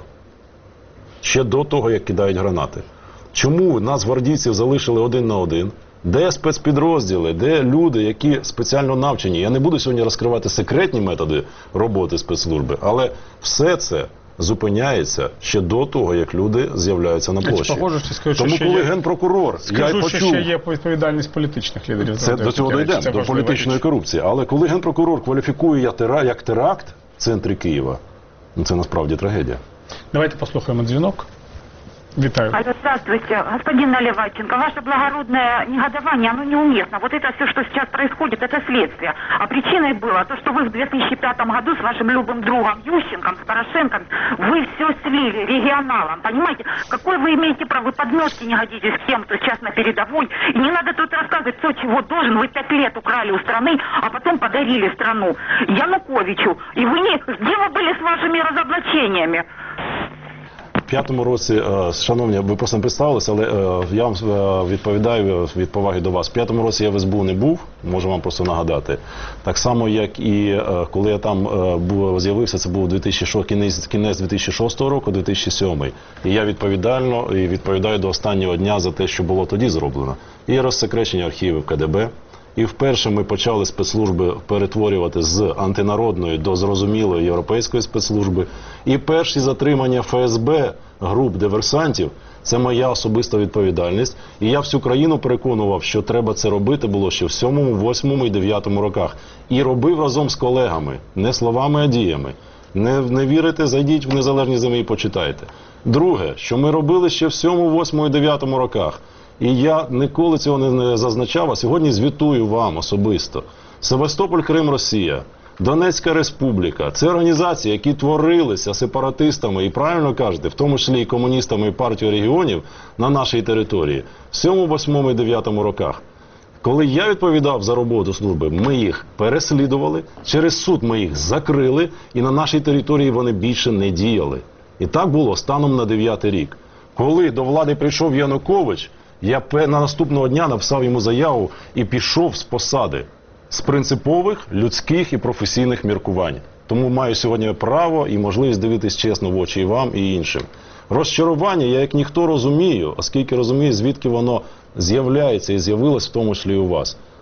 ще до того, як кидають гранати. Чому нас, гвардійців, залишили один на один? Де спецпідрозділи, де люди, які спеціально навчені? Я не буду сьогодні розкривати секретні методи роботи спецслужби, але все це зупиняється ще до того, як люди з'являються на площі. Похоже, що скажу, Тому що коли є... генпрокурор, скажу, я й почув... що ще є відповідальність політичних лідерів. Це, до цього дійдемо, до політичної корупції. Але коли генпрокурор кваліфікує як теракт, як теракт в центрі Києва, ну це насправді трагедія. Давайте послухаємо дзвінок. Витаю. Алло, здравствуйте. Господин Наливайченко, ваше благородное негодование, оно неуместно. Вот это все, что сейчас происходит, это следствие. А причиной было то, что вы в две тысячи пятом году с вашим любым другом Ющенком, с Порошенком, вы все слили регионалам. Понимаете, какой вы имеете право? Вы подметки не годитесь к тем, кто сейчас на передовой. И не надо тут рассказывать, кто чего должен. Вы пять лет украли у страны, а потом подарили страну Януковичу. И вы не... Где вы были с вашими разоблачениями? В п'ятому році, шановні, ви просто не представилися, але я вам відповідаю від поваги до вас. В п'ятому році я в ес бе у не був, можу вам просто нагадати. Так само, як і коли я там з'явився, це був кінець, кінець дві тисячі шостого року, дві тисячі сьомий. І я відповідально і відповідаю до останнього дня за те, що було тоді зроблено. І розсекречення архівів ка де бе. І вперше ми почали спецслужби перетворювати з антинародної до зрозумілої європейської спецслужби. І перші затримання еф ес бе груп диверсантів – це моя особиста відповідальність. І я всю країну переконував, що треба це робити було ще в сьомому, восьмому і дев'ятому роках. І робив разом з колегами, не словами, а діями. Не, не вірите, зайдіть в незалежні ЗМІ і почитайте. Друге, що ми робили ще в сьомому, восьмому і дев'ятому роках. І я ніколи цього не зазначав, а сьогодні звітую вам особисто. Севастополь, Крим, Росія, Донецька Республіка – це організації, які творилися сепаратистами, і правильно кажете, в тому числі і комуністами і партією регіонів на нашій території в сьомому, восьмому і дев'ятому роках. Коли я відповідав за роботу служби, ми їх переслідували, через суд ми їх закрили, і на нашій території вони більше не діяли. І так було станом на дев'ятий рік. Коли до влади прийшов Янукович, я на наступного дня написав йому заяву і пішов з посади. З принципових, людських і професійних міркувань. Тому маю сьогодні право і можливість дивитись чесно в очі і вам, і іншим. Розчарування я як ніхто розумію, оскільки розумію, звідки воно з'являється і з'явилось в тому числі і у вас.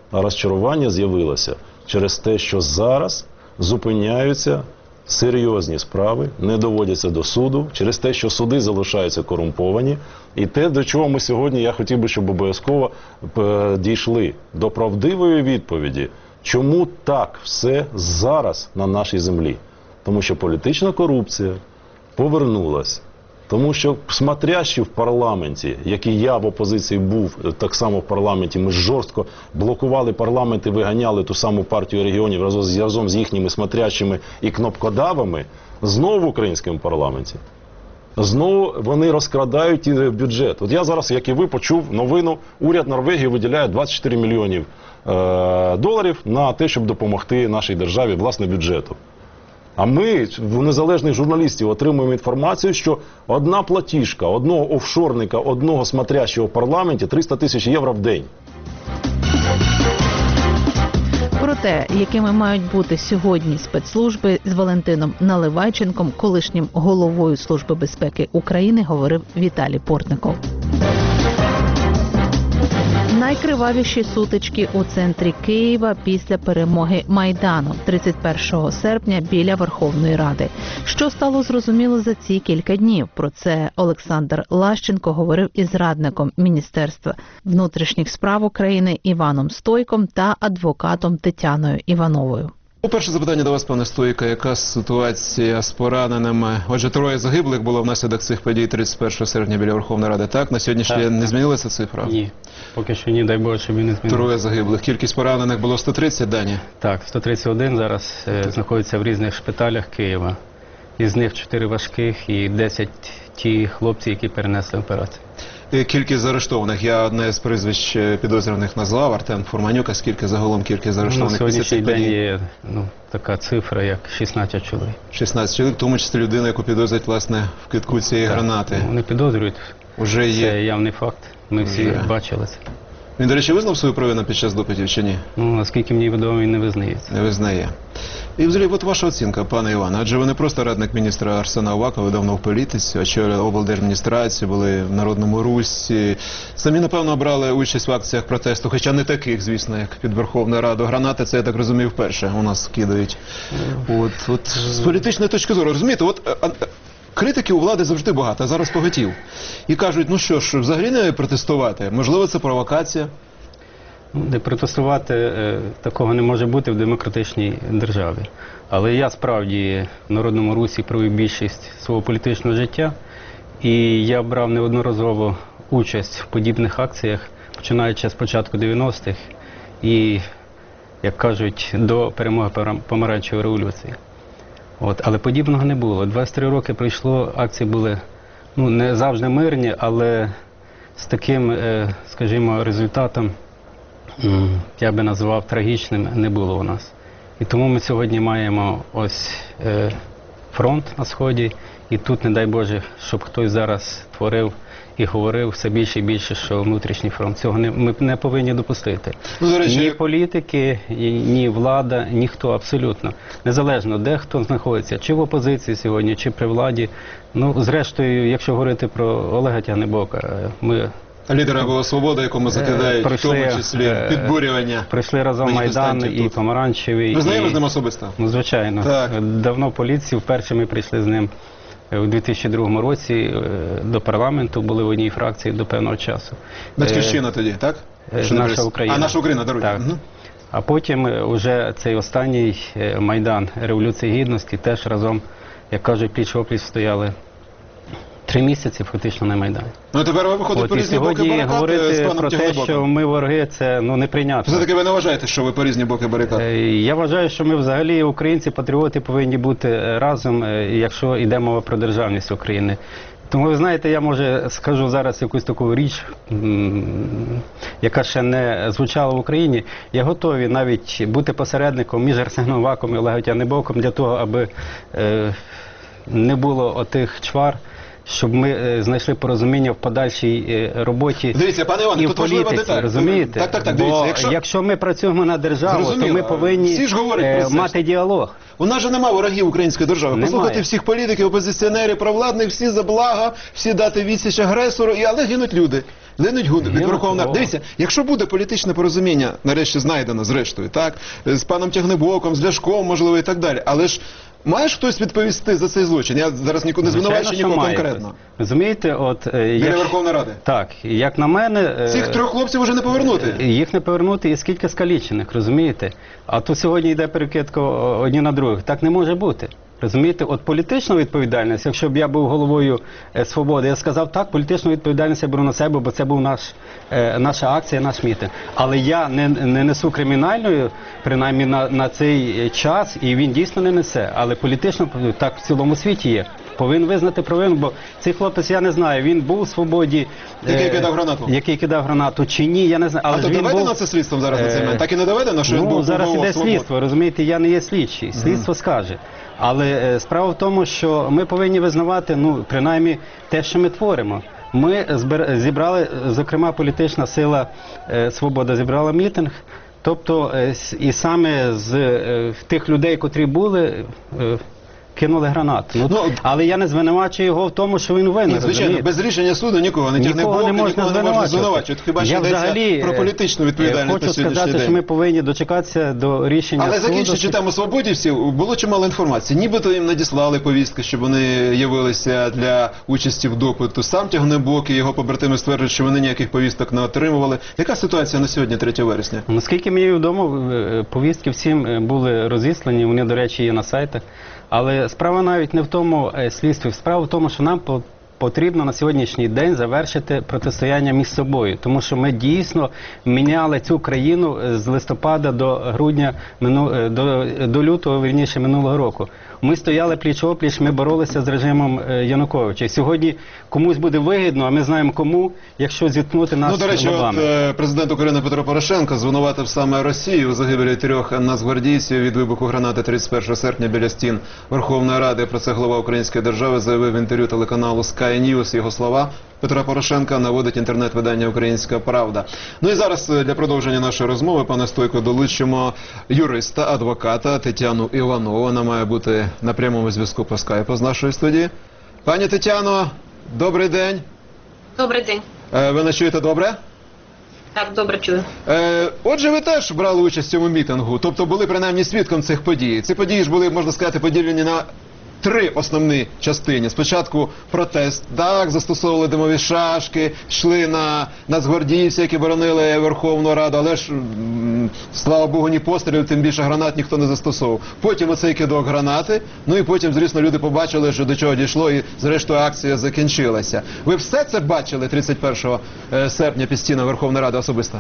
А розчарування з'явилося через те, що зараз зупиняються серйозні справи, не доводяться до суду, через те, що суди залишаються корумповані. І те, до чого ми сьогодні, я хотів би, щоб обов'язково дійшли до правдивої відповіді, чому так все зараз на нашій землі. Тому що політична корупція повернулась. Тому що смотрящі в парламенті, як і я в опозиції був, так само в парламенті, ми жорстко блокували парламент і виганяли ту саму партію регіонів разом з, разом з їхніми смотрящими і кнопкодавами, знову в українському парламенті. Знову вони розкрадають бюджет. От я зараз, як і ви, почув новину, уряд Норвегії виділяє двадцять чотири мільйонів е, доларів на те, щоб допомогти нашій державі, власне, бюджету. А ми, в незалежних журналістів, отримуємо інформацію, що одна платіжка, одного офшорника, одного смотрящого в парламенті триста тисяч євро в день. Про те, якими мають бути сьогодні спецслужби, з Валентином Наливайченком, колишнім головою Служби безпеки України, говорив Віталій Портников. Найкривавіші сутички у центрі Києва після перемоги Майдану тридцять першого серпня біля Верховної Ради. Що стало зрозуміло за ці кілька днів? Про це Олександр Лащенко говорив із радником Міністерства внутрішніх справ України Іваном Стойком та адвокатом Тетяною Івановою. Перше запитання до вас, пане Стойка. Яка ситуація з пораненими? Отже, троє загиблих було внаслідок цих подій тридцять першого серпня біля Верховної Ради. Так? На сьогоднішній день не змінилася цифра? Ні. Поки що ні, дай Боже, щоб він не змінився. Троє загиблих. Кількість поранених було сто тридцять, Дані? Так, сто тридцять один зараз е, знаходиться в різних шпиталях Києва. Із них чотири важких і десять ті хлопці, які перенесли операцію. Кількість заарештованих. Я одне з прізвищ підозрюваних назвав, Артем Фурманюк. А скільки загалом кількість заарештованих? На сьогоднішній день є ну, така цифра, як шістнадцять чоловік. шістнадцять чоловік, в тому числі людина, яку підозрюють, власне, в кидку цієї так, гранати. Вони підозрюють. Уже є. Це явний факт. Ми всі Вже. бачили це. Він, до речі, визнав свою провину під час допитів чи ні? Ну, наскільки мені відомо, він не визнається. Не визнає. І взагалі, от ваша оцінка, пане Іване, адже ви не просто радник міністра Арсена Авакова, ви давно в політиці, очолювали облдержадміністрацію, були в Народному Русі. Самі, напевно, брали участь в акціях протесту, хоча не таких, звісно, як під Верховною Радою. Гранати, це, я так розумію, вперше у нас кидають. От, от, з політичної точки зору, розумієте, от... А, критики у влади завжди багато, а зараз поготів. І кажуть, ну що ж, взагалі не протестувати? Можливо, це провокація? Не протестувати е, такого не може бути в демократичній державі. Але я справді в Народному Русі провів більшість свого політичного життя. І я брав неодноразово участь в подібних акціях, починаючи з початку дев'яностих і, як кажуть, до перемоги помаранчевої революції. От, але подібного не було. двадцять три роки пройшло, акції були ну, не завжди мирні, але з таким, е, скажімо, результатом, м, я би назвав трагічним, не було у нас. І тому ми сьогодні маємо ось е, фронт на Сході, і тут, не дай Боже, щоб хтось зараз творив і говорив все більше і більше, що внутрішній фронт. Цього не, ми не повинні допустити. Ну, до речі, ні політики, ні влада, ніхто абсолютно. Незалежно, де хто знаходиться, чи в опозиції сьогодні, чи при владі. Ну, зрештою, якщо говорити про Олега Тягнебока, ми... Лідера «Була свобода», якому закидають, пройшли, в тому числі, підбурювання. Пройшли разом Майдан і Помаранчевий. Ви знайомі з ним особисто? Ну, звичайно. Так. Давно в поліції, вперше ми прийшли з ним у дві тисячі другому році до парламенту, були в одній фракції до певного часу. Батьківщина тоді, так? Що наша Україна. А, наша Україна, даруйте. Так. Угу. А потім вже цей останній Майдан Революції Гідності теж разом, як кажуть, пліч-опліч стояли три місяці фактично на Майдані. Ну тепер ви виходите по різні боки барикад з паном Тягнебоком. Сьогодні говорити про те, що ми вороги, це ну, неприйнятно. Все-таки ви не вважаєте, що ви по різні боки барикад? Я вважаю, що ми взагалі, українці, патріоти, повинні бути разом, якщо йде мова про державність України. Тому, ви знаєте, я, може, скажу зараз якусь таку річ, яка ще не звучала в Україні. Я готовий навіть бути посередником між Арсеном Аваковим і Олегом Тягнебоком для того, аби е, не було отих чвар, щоб ми е, знайшли порозуміння в подальшій е, роботі. Дивіться, пане Іване, і в тут важлива політиці, деталь. розумієте? Так, так, так, Бо дивіться, якщо... якщо ми працюємо на державу, Зрозуміло. то ми повинні Всі ж говорять е, про це. мати діалог. У нас же немає ворогів української держави. Немає. Послухайте всіх політиків, опозиціонерів, провладних, всі за блага, всі дати відсіч агресору, і але гинуть люди. линуть гуд від Є, Верховної о. Ради. Дивіться, якщо буде політичне порозуміння, нарешті знайдено, зрештою, так, з паном Тягнебоком, з Ляшком, можливо, і так далі, але ж маєш хтось відповісти за цей злочин? Я зараз нікого не звинувачую, нікого має конкретно. хтось. Розумієте, от... е, Біля як- Верховної Ради. Так, як на мене... е, Цих трьох хлопців вже не повернути. Їх не повернути і скільки скалічених, розумієте? А то сьогодні йде перекидка о, одні на других. Так не може бути. Розумієте, от політичну відповідальність, якщо б я був головою е, «Свободи», я сказав, так, політичну відповідальність я беру на себе, бо це був наш, е, наша акція, наш мітинг. Але я не, не несу кримінальної, принаймні на, на цей час, і він дійсно не несе. Але політично, так в цілому світі є. Повинен визнати провину, бо цей хлопець, я не знаю, він був у «Свободі». Який е, кидав гранату. Який кидав гранату чи ні, я не знаю. Але А ж то він доведено був, це слідством зараз на цей е, момент? Так і не доведено, що він ну, був зараз УПО іде «Свободи»? слідство, розумієте, я не є слідчий. Слідство скаже. Але е, справа в тому, що ми повинні визнавати, ну, принаймні, те, що ми творимо. Ми збир... зібрали, зокрема, політична сила е, «Свобода» зібрала мітинг, тобто е, с- і саме з е, тих людей, котрі були, е, кинули гранату. Ну, але я не звинувачую його в тому, що він винен. Ні, звичайно, розумієте? без рішення суду нікого не тягне Нікого блок, не можна нікого не можна звинувачувати. звинувачувати. Хіба що Я йдеться взагалі, про е, політичну відповідальність хочу на сьогоднішній сказати, день. що ми повинні дочекатися до рішення Але суду. закінчуючи тему свободівців, було чимало інформації. Нібито їм надіслали повістки, щоб вони явилися для участі в допиту. Сам Тягнебок і його побратими стверджують, що вони ніяких повісток не отримували. Яка ситуація на сьогодні, третього вересня? Наскільки мені відомо, е, повістки всім е, були розіслані, вони, до речі, є на сайтах. Але справа навіть не в тому е, слідстві, справа в тому, що нам по- потрібно на сьогоднішній день завершити протистояння між собою. Тому що ми дійсно міняли цю країну е, з листопада до грудня, мину- е, до, до лютого, вірніше, минулого року. Ми стояли пліч-опліч, ми боролися з режимом е, Януковича. І сьогодні комусь буде вигідно, а ми знаємо кому, якщо зіткнути нас Ну, до речі, от, лобами. е, президент України Петро Порошенко звинуватив саме Росію у загибелі трьох нацгвардійців від вибуху гранати тридцять першого серпня біля стін Верховної Ради. Про це глава української держави заявив в інтерв'ю телеканалу Sky News. Його слова Петра Порошенка наводить інтернет-видання «Українська правда». Ну і зараз е, для продовження нашої розмови, пане Стойко, долучимо юриста, адвоката Тетяну Іванову. Вона має бути на прямому зв'язку по скайпу з нашої студії. Пані Тетяно, добрий день. Добрий день. Е, Ви нас чуєте добре? Так, добре чую. Е, отже, ви теж брали участь в цьому мітингу, тобто були принаймні свідком цих подій. Ці події ж були, можна сказати, поділені на три основні частини. Спочатку протест, так, застосовували димові шашки, йшли на нацгвардійців, які боронили Верховну Раду, але ж, м, слава Богу, ні пострілів, тим більше гранат ніхто не застосовував. Потім оцей кидок гранати, ну і потім, звісно, люди побачили, що до чого дійшло, і зрештою акція закінчилася. Ви все це бачили тридцять першого серпня під стінами Верховної Ради особисто?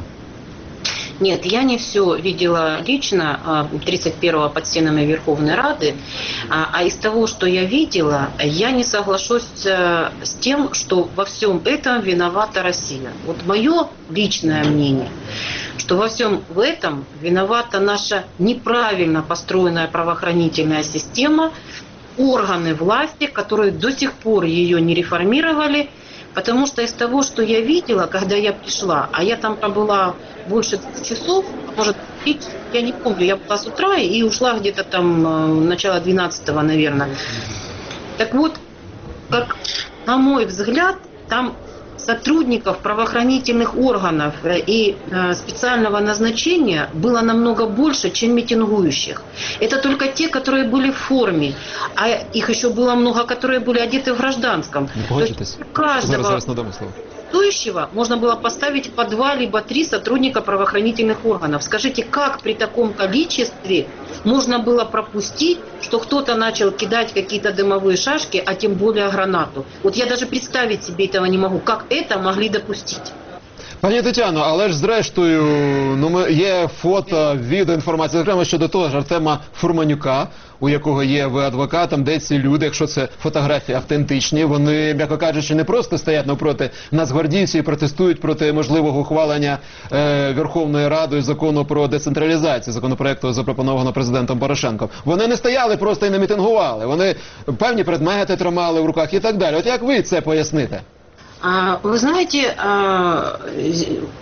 Нет, я не все видела лично а, тридцать первого под стенами Верховной Рады, а, а из того, что я видела, я не соглашусь а, с тем, что во всем этом виновата Россия. Вот мое личное мнение, что во всем в этом виновата наша неправильно построенная правоохранительная система, органы власти, которые до сих пор ее не реформировали. Потому что из того, что я видела, когда я пришла, а я там пробыла больше двух часов, может, я не помню, я была с утра и ушла где-то там э, начало двенадцатого, наверное. Так вот, как, на мой взгляд, там сотрудников правоохранительных органов и э, специального назначения было намного больше, чем митингующих. Это только те, которые были в форме, а их еще было много, которые были одеты в гражданском. Не погодитесь? Каждого Зараз, зараз надамо слово. протестующего можно было поставить по два либо три сотрудника правоохранительных органов. Скажите, как при таком количестве можно было пропустить, что кто-то начал кидать какие-то дымовые шашки, а тем более гранату? Вот я даже представить себе этого не могу. Как это могли допустить? Пані Тетяно, але ж зрештою, ну, ми- є фото, відео, інформація, зокрема щодо того ж Артема Фурманюка, у якого є ви адвокатом, де ці люди, якщо це фотографії автентичні, вони, м'яко кажучи, не просто стоять навпроти нацгвардійців і протестують проти можливого ухвалення е, Верховною Радою закону про децентралізацію, законопроекту, запропонованого президентом Порошенком. Вони не стояли просто і не мітингували, вони певні предмети тримали в руках і так далі. От як ви це поясните? А, Вы знаете, а, з- как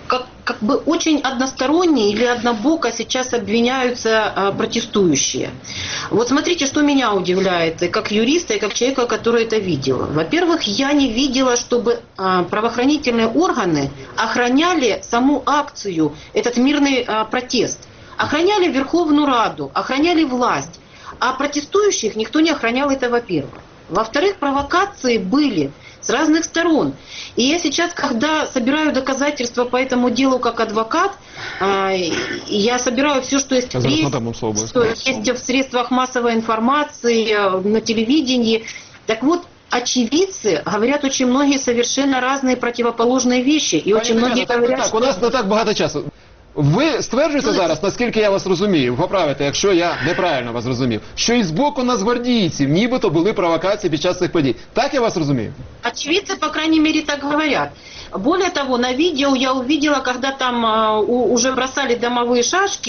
как бы очень односторонне или однобоко сейчас обвиняются протестующие. Вот смотрите, что меня удивляет, и как юриста, и как человека, который это видел. Во-первых, я не видела, чтобы правоохранительные органы охраняли саму акцию, этот мирный протест. Охраняли Верховную Раду, охраняли власть, а протестующих никто не охранял, это во-первых. Во-вторых, провокации были с разных сторон. И я сейчас, когда собираю доказательства по этому делу как адвокат, я собираю все, что есть, есть, что есть в средствах массовой информации, на телевидении. Так вот, очевидцы говорят очень многие совершенно разные противоположные вещи. И очень многие говорят, так, что... у нас не так багато часу. Ви стверджуєте зараз, наскільки я вас розумію, поправите, якщо я неправильно вас зрозумів, що і з боку нацгвардійців нібито були провокації під час цих подій. Так я вас розумію? Очевидцы, по крайней мере, так говорят. Более того, на видео я увидела, когда там а, у, уже бросали домовые шашки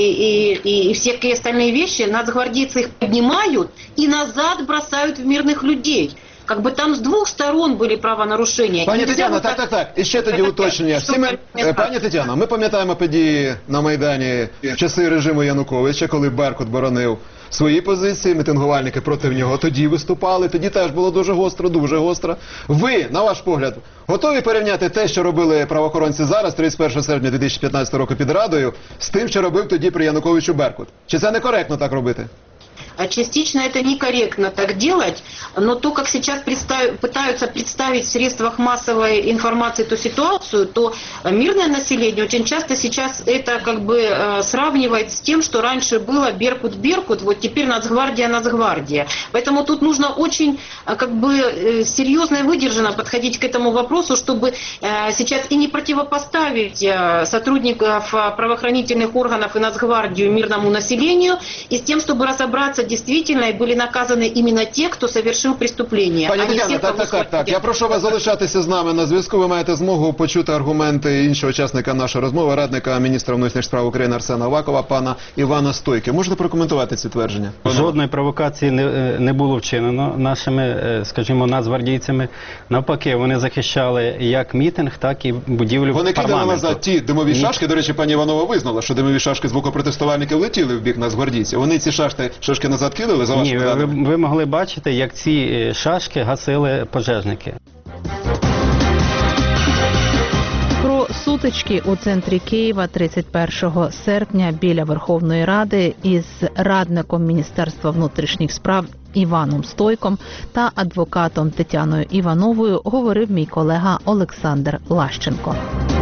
и, и, и всякие остальные вещи, нацгвардейцы их поднимают и назад бросают в мирных людей. Как бы там з двох сторон були правонарушення. Пані Тетяно, так, так, так. І ще тоді уточнення. Всі ми, пані Тетяно, ми пам'ятаємо події на Майдані в часи режиму Януковича, коли Беркут боронив свої позиції, мітингувальники проти нього тоді виступали, тоді теж було дуже гостро, дуже гостро. Ви, на ваш погляд, готові порівняти те, що робили правоохоронці зараз, тридцять першого серпня дві тисячі п'ятнадцятого року під Радою, з тим, що робив тоді при Януковичу Беркут? Чи це некоректно так робити? Частично это некорректно так делать, но то, как сейчас представ... пытаются представить в средствах массовой информации эту ситуацию, то мирное население очень часто сейчас это как бы э, сравнивает с тем, что раньше было Беркут-Беркут, вот теперь Нацгвардия-Нацгвардия. Поэтому тут нужно очень э, как бы э, серьезно и выдержанно подходить к этому вопросу, чтобы э, сейчас и не противопоставить э, сотрудников э, правоохранительных органов и Нацгвардию мирному населению, и с тем, чтобы разобраться действительно и были наказаны именно те, кто совершил преступление. Пані Тетяно, так, так, так, так. Я прошу вас залишатися з нами на зв'язку. Ви маєте змогу почути аргументи іншого учасника нашої розмови, радника міністра внутрішніх справ України Арсена Авакова, пана Івана Стойки. Можете прокоментувати ці твердження? Жодної провокації не, не було вчинено нашими, скажімо, нацгвардійцями. Навпаки, вони захищали як мітинг, так і будівлю вони парламенту. Вони кидали назад ті димові шашки. До речі, пані Іванова визнала, що димові шашки з боку протестувальників летіли в бік нацгвардійців. Вони ці шашки, шашки назад кидали за вашими даними? Ні, ви, ви могли бачити, як ці шашки гасили пожежники. Про сутички у центрі Києва тридцять першого серпня біля Верховної Ради із радником Міністерства внутрішніх справ Іваном Стойком та адвокатом Тетяною Івановою говорив мій колега Олександр Лащенко.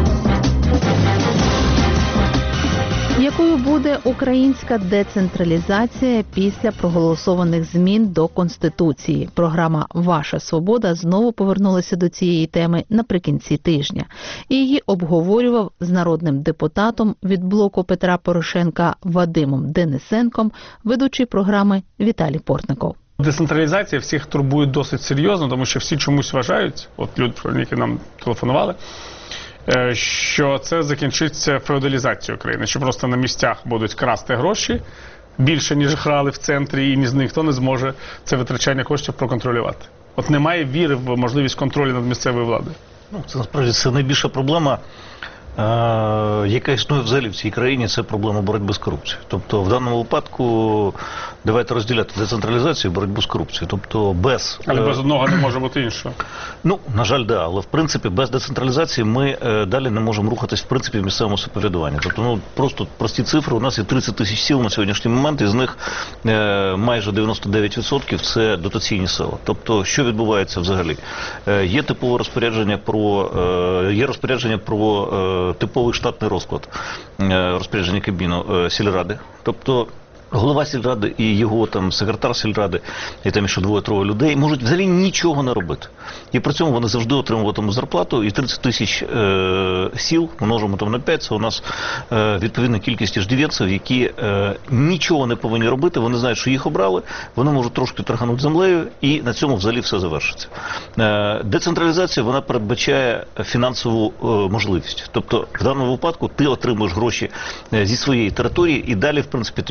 Якою буде українська децентралізація після проголосованих змін до Конституції? Програма «Ваша свобода» знову повернулася до цієї теми наприкінці тижня. І її обговорював з народним депутатом від блоку Петра Порошенка Вадимом Денисенком ведучий програми Віталій Портников. Децентралізація всіх турбує досить серйозно, тому що всі чомусь вважають, от люди, які нам телефонували, що це закінчиться феодалізацією країни, що просто на місцях будуть красти гроші більше, ніж грали в центрі, і ніхто не зможе це витрачання коштів проконтролювати. От немає віри в можливість контролю над місцевою владою. Ну, це насправді це найбільша проблема, е- яка існує взагалі в цій країні, це проблема боротьби з корупцією. Тобто в даному випадку давайте розділяти децентралізацію і боротьбу з корупцією. Тобто без... Але без одного не може бути іншого. Ну, на жаль, да, але в принципі без децентралізації ми е, далі не можемо рухатись в принципі в місцевому самоврядуванні. Тобто, ну, просто прості цифри, у нас є тридцять тисяч сіл на сьогоднішній момент, із них е, майже дев'яносто дев'ять відсотків це дотаційні села. Тобто, що відбувається взагалі? Е, є типове розпорядження про, е, є розпорядження про е, типовий штатний розклад, е, розпорядження Кабміну е, сільради. Тобто, голова сільради і його там секретар сільради, і там ще двоє-троє людей можуть взагалі нічого не робити. І при цьому вони завжди отримуватимуть зарплату, і тридцять тисяч е, сіл, множимо там на п'ять, це у нас е, відповідна кількість иждивенців, які е, нічого не повинні робити, вони знають, що їх обрали, вони можуть трошки торганути землею, і на цьому взагалі все завершиться. Е, децентралізація, вона передбачає фінансову е, можливість. Тобто, в даному випадку ти отримуєш гроші е, зі своєї території, і далі, в принципі, тобі не треба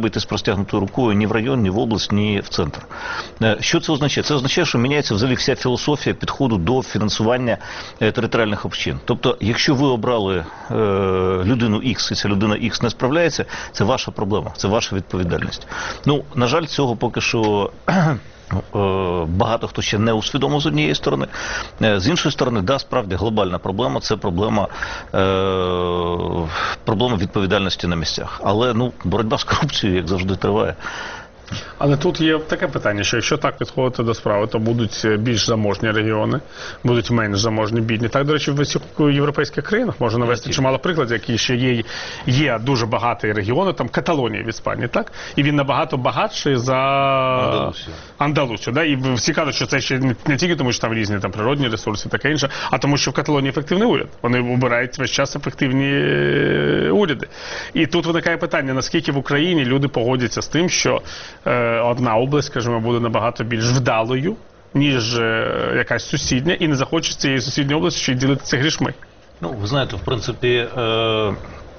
вийти з простягнутою рукою ні в район, ні в область, ні в центр. Що це означає? Це означає, що міняється взагалі вся філософія підходу до фінансування територіальних общин. Тобто, якщо ви обрали е, людину X, і ця людина X не справляється, це ваша проблема, це ваша відповідальність. Ну, на жаль, цього поки що багато хто ще не усвідомив з однієї сторони. З іншої сторони, да, справді глобальна проблема – це проблема, е, проблема відповідальності на місцях. Але ну, боротьба з корупцією, як завжди, триває. Але тут є таке питання, що якщо так підходити до справи, то будуть більш заможні регіони, будуть менш заможні, бідні. Так, до речі, в усіх європейських країнах можна навести чимало прикладів, які ще є, є дуже багаті регіони, там Каталонія в Іспанії, так? І він набагато багатший за Андалусію. Андалусію, да? І всі кажуть, що це ще не тільки тому, що там різні там природні ресурси і таке інше, а тому, що в Каталонії ефективний уряд. Вони обирають весь час ефективні уряди. І тут виникає питання, наскільки в Україні люди погодяться з тим, що одна область, скажімо, буде набагато більш вдалою, ніж якась сусідня, і не захоче з цієї сусідньої області ще й ділитися грішми. Ну, ви знаєте, в принципі, е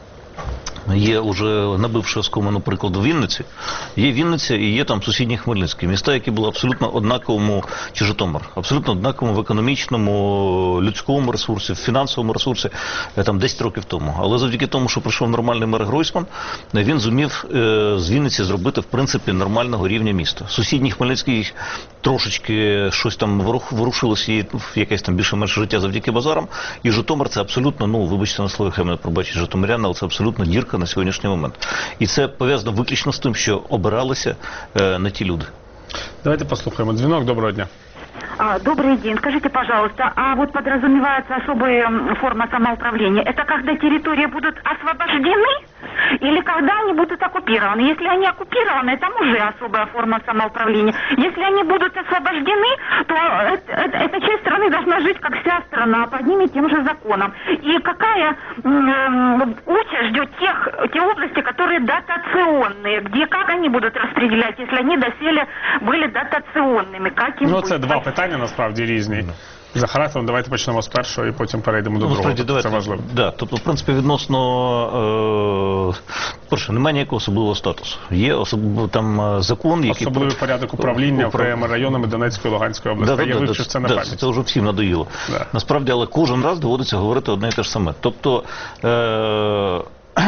є вже набивши оскомину приклад в Вінниці. Є Вінниця і є там сусідні Хмельницькі. Міста, які були абсолютно однаковому, чи Житомир, абсолютно однаковому в економічному, людському ресурсі, в фінансовому ресурсі там десять років тому. Але завдяки тому, що прийшов нормальний мер Гройсман, він зумів е з Вінниці зробити, в принципі, нормального рівня міста. Сусідні Хмельницькі трошечки щось там ворушилося, і якесь там більше-менше життя завдяки базарам. І Житомир – це абсолютно, ну, вибачте на слові, хай мене пробачить житомиряни, але це абсолютно дірка на сьогоднішній момент. І це пов'язано виключно з тим, що обиралися е, не ті люди. Давайте послухаємо дзвінок. Доброго дня. Добрый день. Скажите, пожалуйста, а вот подразумевается особая форма самоуправления. Это когда территории будут освобождены или когда они будут оккупированы? Если они оккупированы, там уже особая форма самоуправления. Если они будут освобождены, то это, это, эта часть страны должна жить, как вся страна, под ними тем же законом. И какая э, участь ждет тех, те области, которые дотационные, где как они будут распределять, если они доселе были дотационными? Как им ну, быть? це два питання, насправді, різні. За характером давайте почнемо з першого і потім перейдемо до ну, другого. Давайте, це важливо. Да, тобто, в принципі, відносно, е, перше, немає ніякого особливого статусу. Є особ... там закон, який... Особливий порядок управління Управ... окремими районами Донецької і Луганської області. Да, Я да, вивчив да, це на да, пам'ять. це вже всім надоїло. Да. Насправді, але кожен раз доводиться говорити одне і те ж саме. Тобто, е...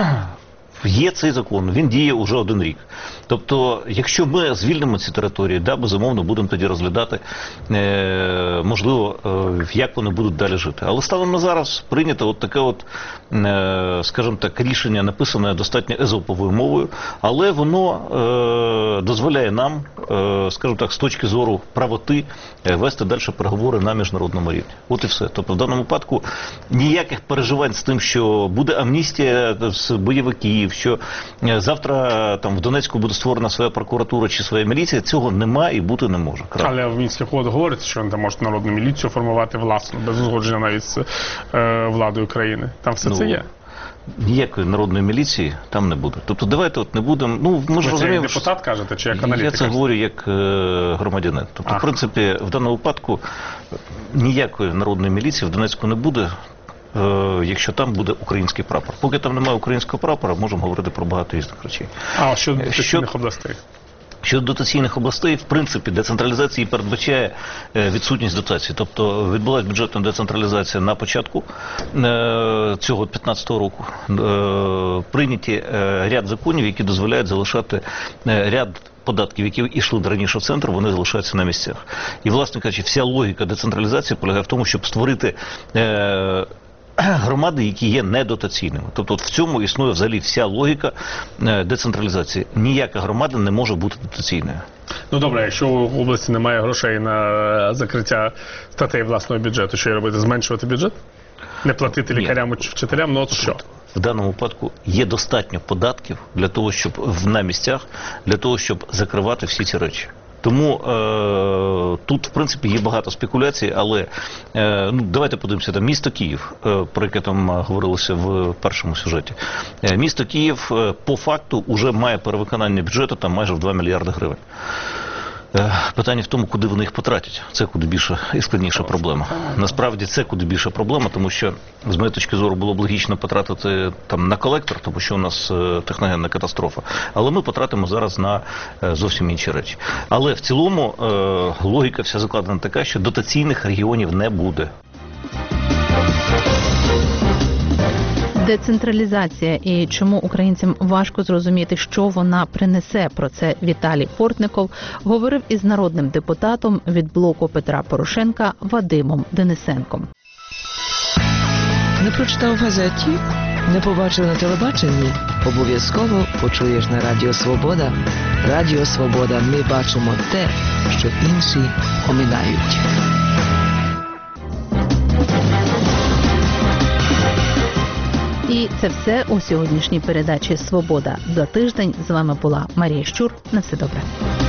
є цей закон, він діє уже один рік. Тобто, якщо ми звільнимо ці території, да, безумовно, будемо тоді розглядати, е, можливо, е, як вони будуть далі жити. Але станом на зараз прийнято от таке от, е, скажімо так, рішення, написане достатньо езоповою мовою, але воно е, дозволяє нам, е, скажімо так, з точки зору правоти, е, вести далі переговори на міжнародному рівні. От і все. Тобто, в даному випадку ніяких переживань з тим, що буде амністія з бойовиків, що завтра там в Донецьку буде створена своя прокуратура чи своя міліція, цього немає і бути не може. Край. Але в Мінських угодах говориться, що вони там можуть народну міліцію формувати власну, без узгодження навіть з е, владою країни. Там все ну, це є. Ніякої народної міліції там не буде. Тобто давайте от не будемо... Ну, ми ж ви розуміємо, це як депутат кажете, чи як аналітик? Я це говорю як е, громадянин. Тобто, ага. в принципі, в даному випадку ніякої народної міліції в Донецьку не буде, якщо там буде український прапор. Поки там немає українського прапора, можемо говорити про багато різних речей. А щодо дотаційних областей? Щодо дотаційних областей, в принципі, децентралізації передбачає відсутність дотацій. Тобто відбулася бюджетна децентралізація на початку цього п'ятнадцятого року. Прийняті ряд законів, які дозволяють залишати ряд податків, які йшли раніше в центр, вони залишаються на місцях. І, власне кажучи, вся логіка децентралізації полягає в тому, щоб створити е громади, які є недотаційними. Тобто в цьому існує взагалі вся логіка децентралізації. Ніяка громада не може бути дотаційною. Ну добре, якщо в області немає грошей на закриття статей власного бюджету, що робити? Зменшувати бюджет? Не платити лікарям чи вчителям? Ну от що? В даному випадку є достатньо податків для того, щоб на місцях, для того, щоб закривати всі ці речі. Тому е, тут, в принципі, є багато спекуляцій, але е, ну, давайте подивимося, там місто Київ, е, про яке там говорилося в першому сюжеті. Е, місто Київ е, по факту вже має перевиконання бюджету там майже в два мільярди гривень. Питання в тому, куди вони їх потратять. Це куди більше і складніша проблема. Насправді це куди більша проблема, тому що, з моєї точки зору, було б логічно потратити там на колектор, тому що у нас е, техногенна катастрофа. Але ми потратимо зараз на е, зовсім інші речі. Але в цілому е, логіка вся закладена така, що дотаційних регіонів не буде. Децентралізація і чому українцям важко зрозуміти, що вона принесе. Про це Віталій Портников говорив із народним депутатом від блоку Петра Порошенка Вадимом Денисенком. Не прочитав в газеті? Не побачив на телебаченні? Обов'язково почуєш на Радіо Свобода. Радіо Свобода. Ми бачимо те, що інші оминають. І це все у сьогоднішній передачі «Свобода». За тиждень з вами була Марія Щур. На все добре.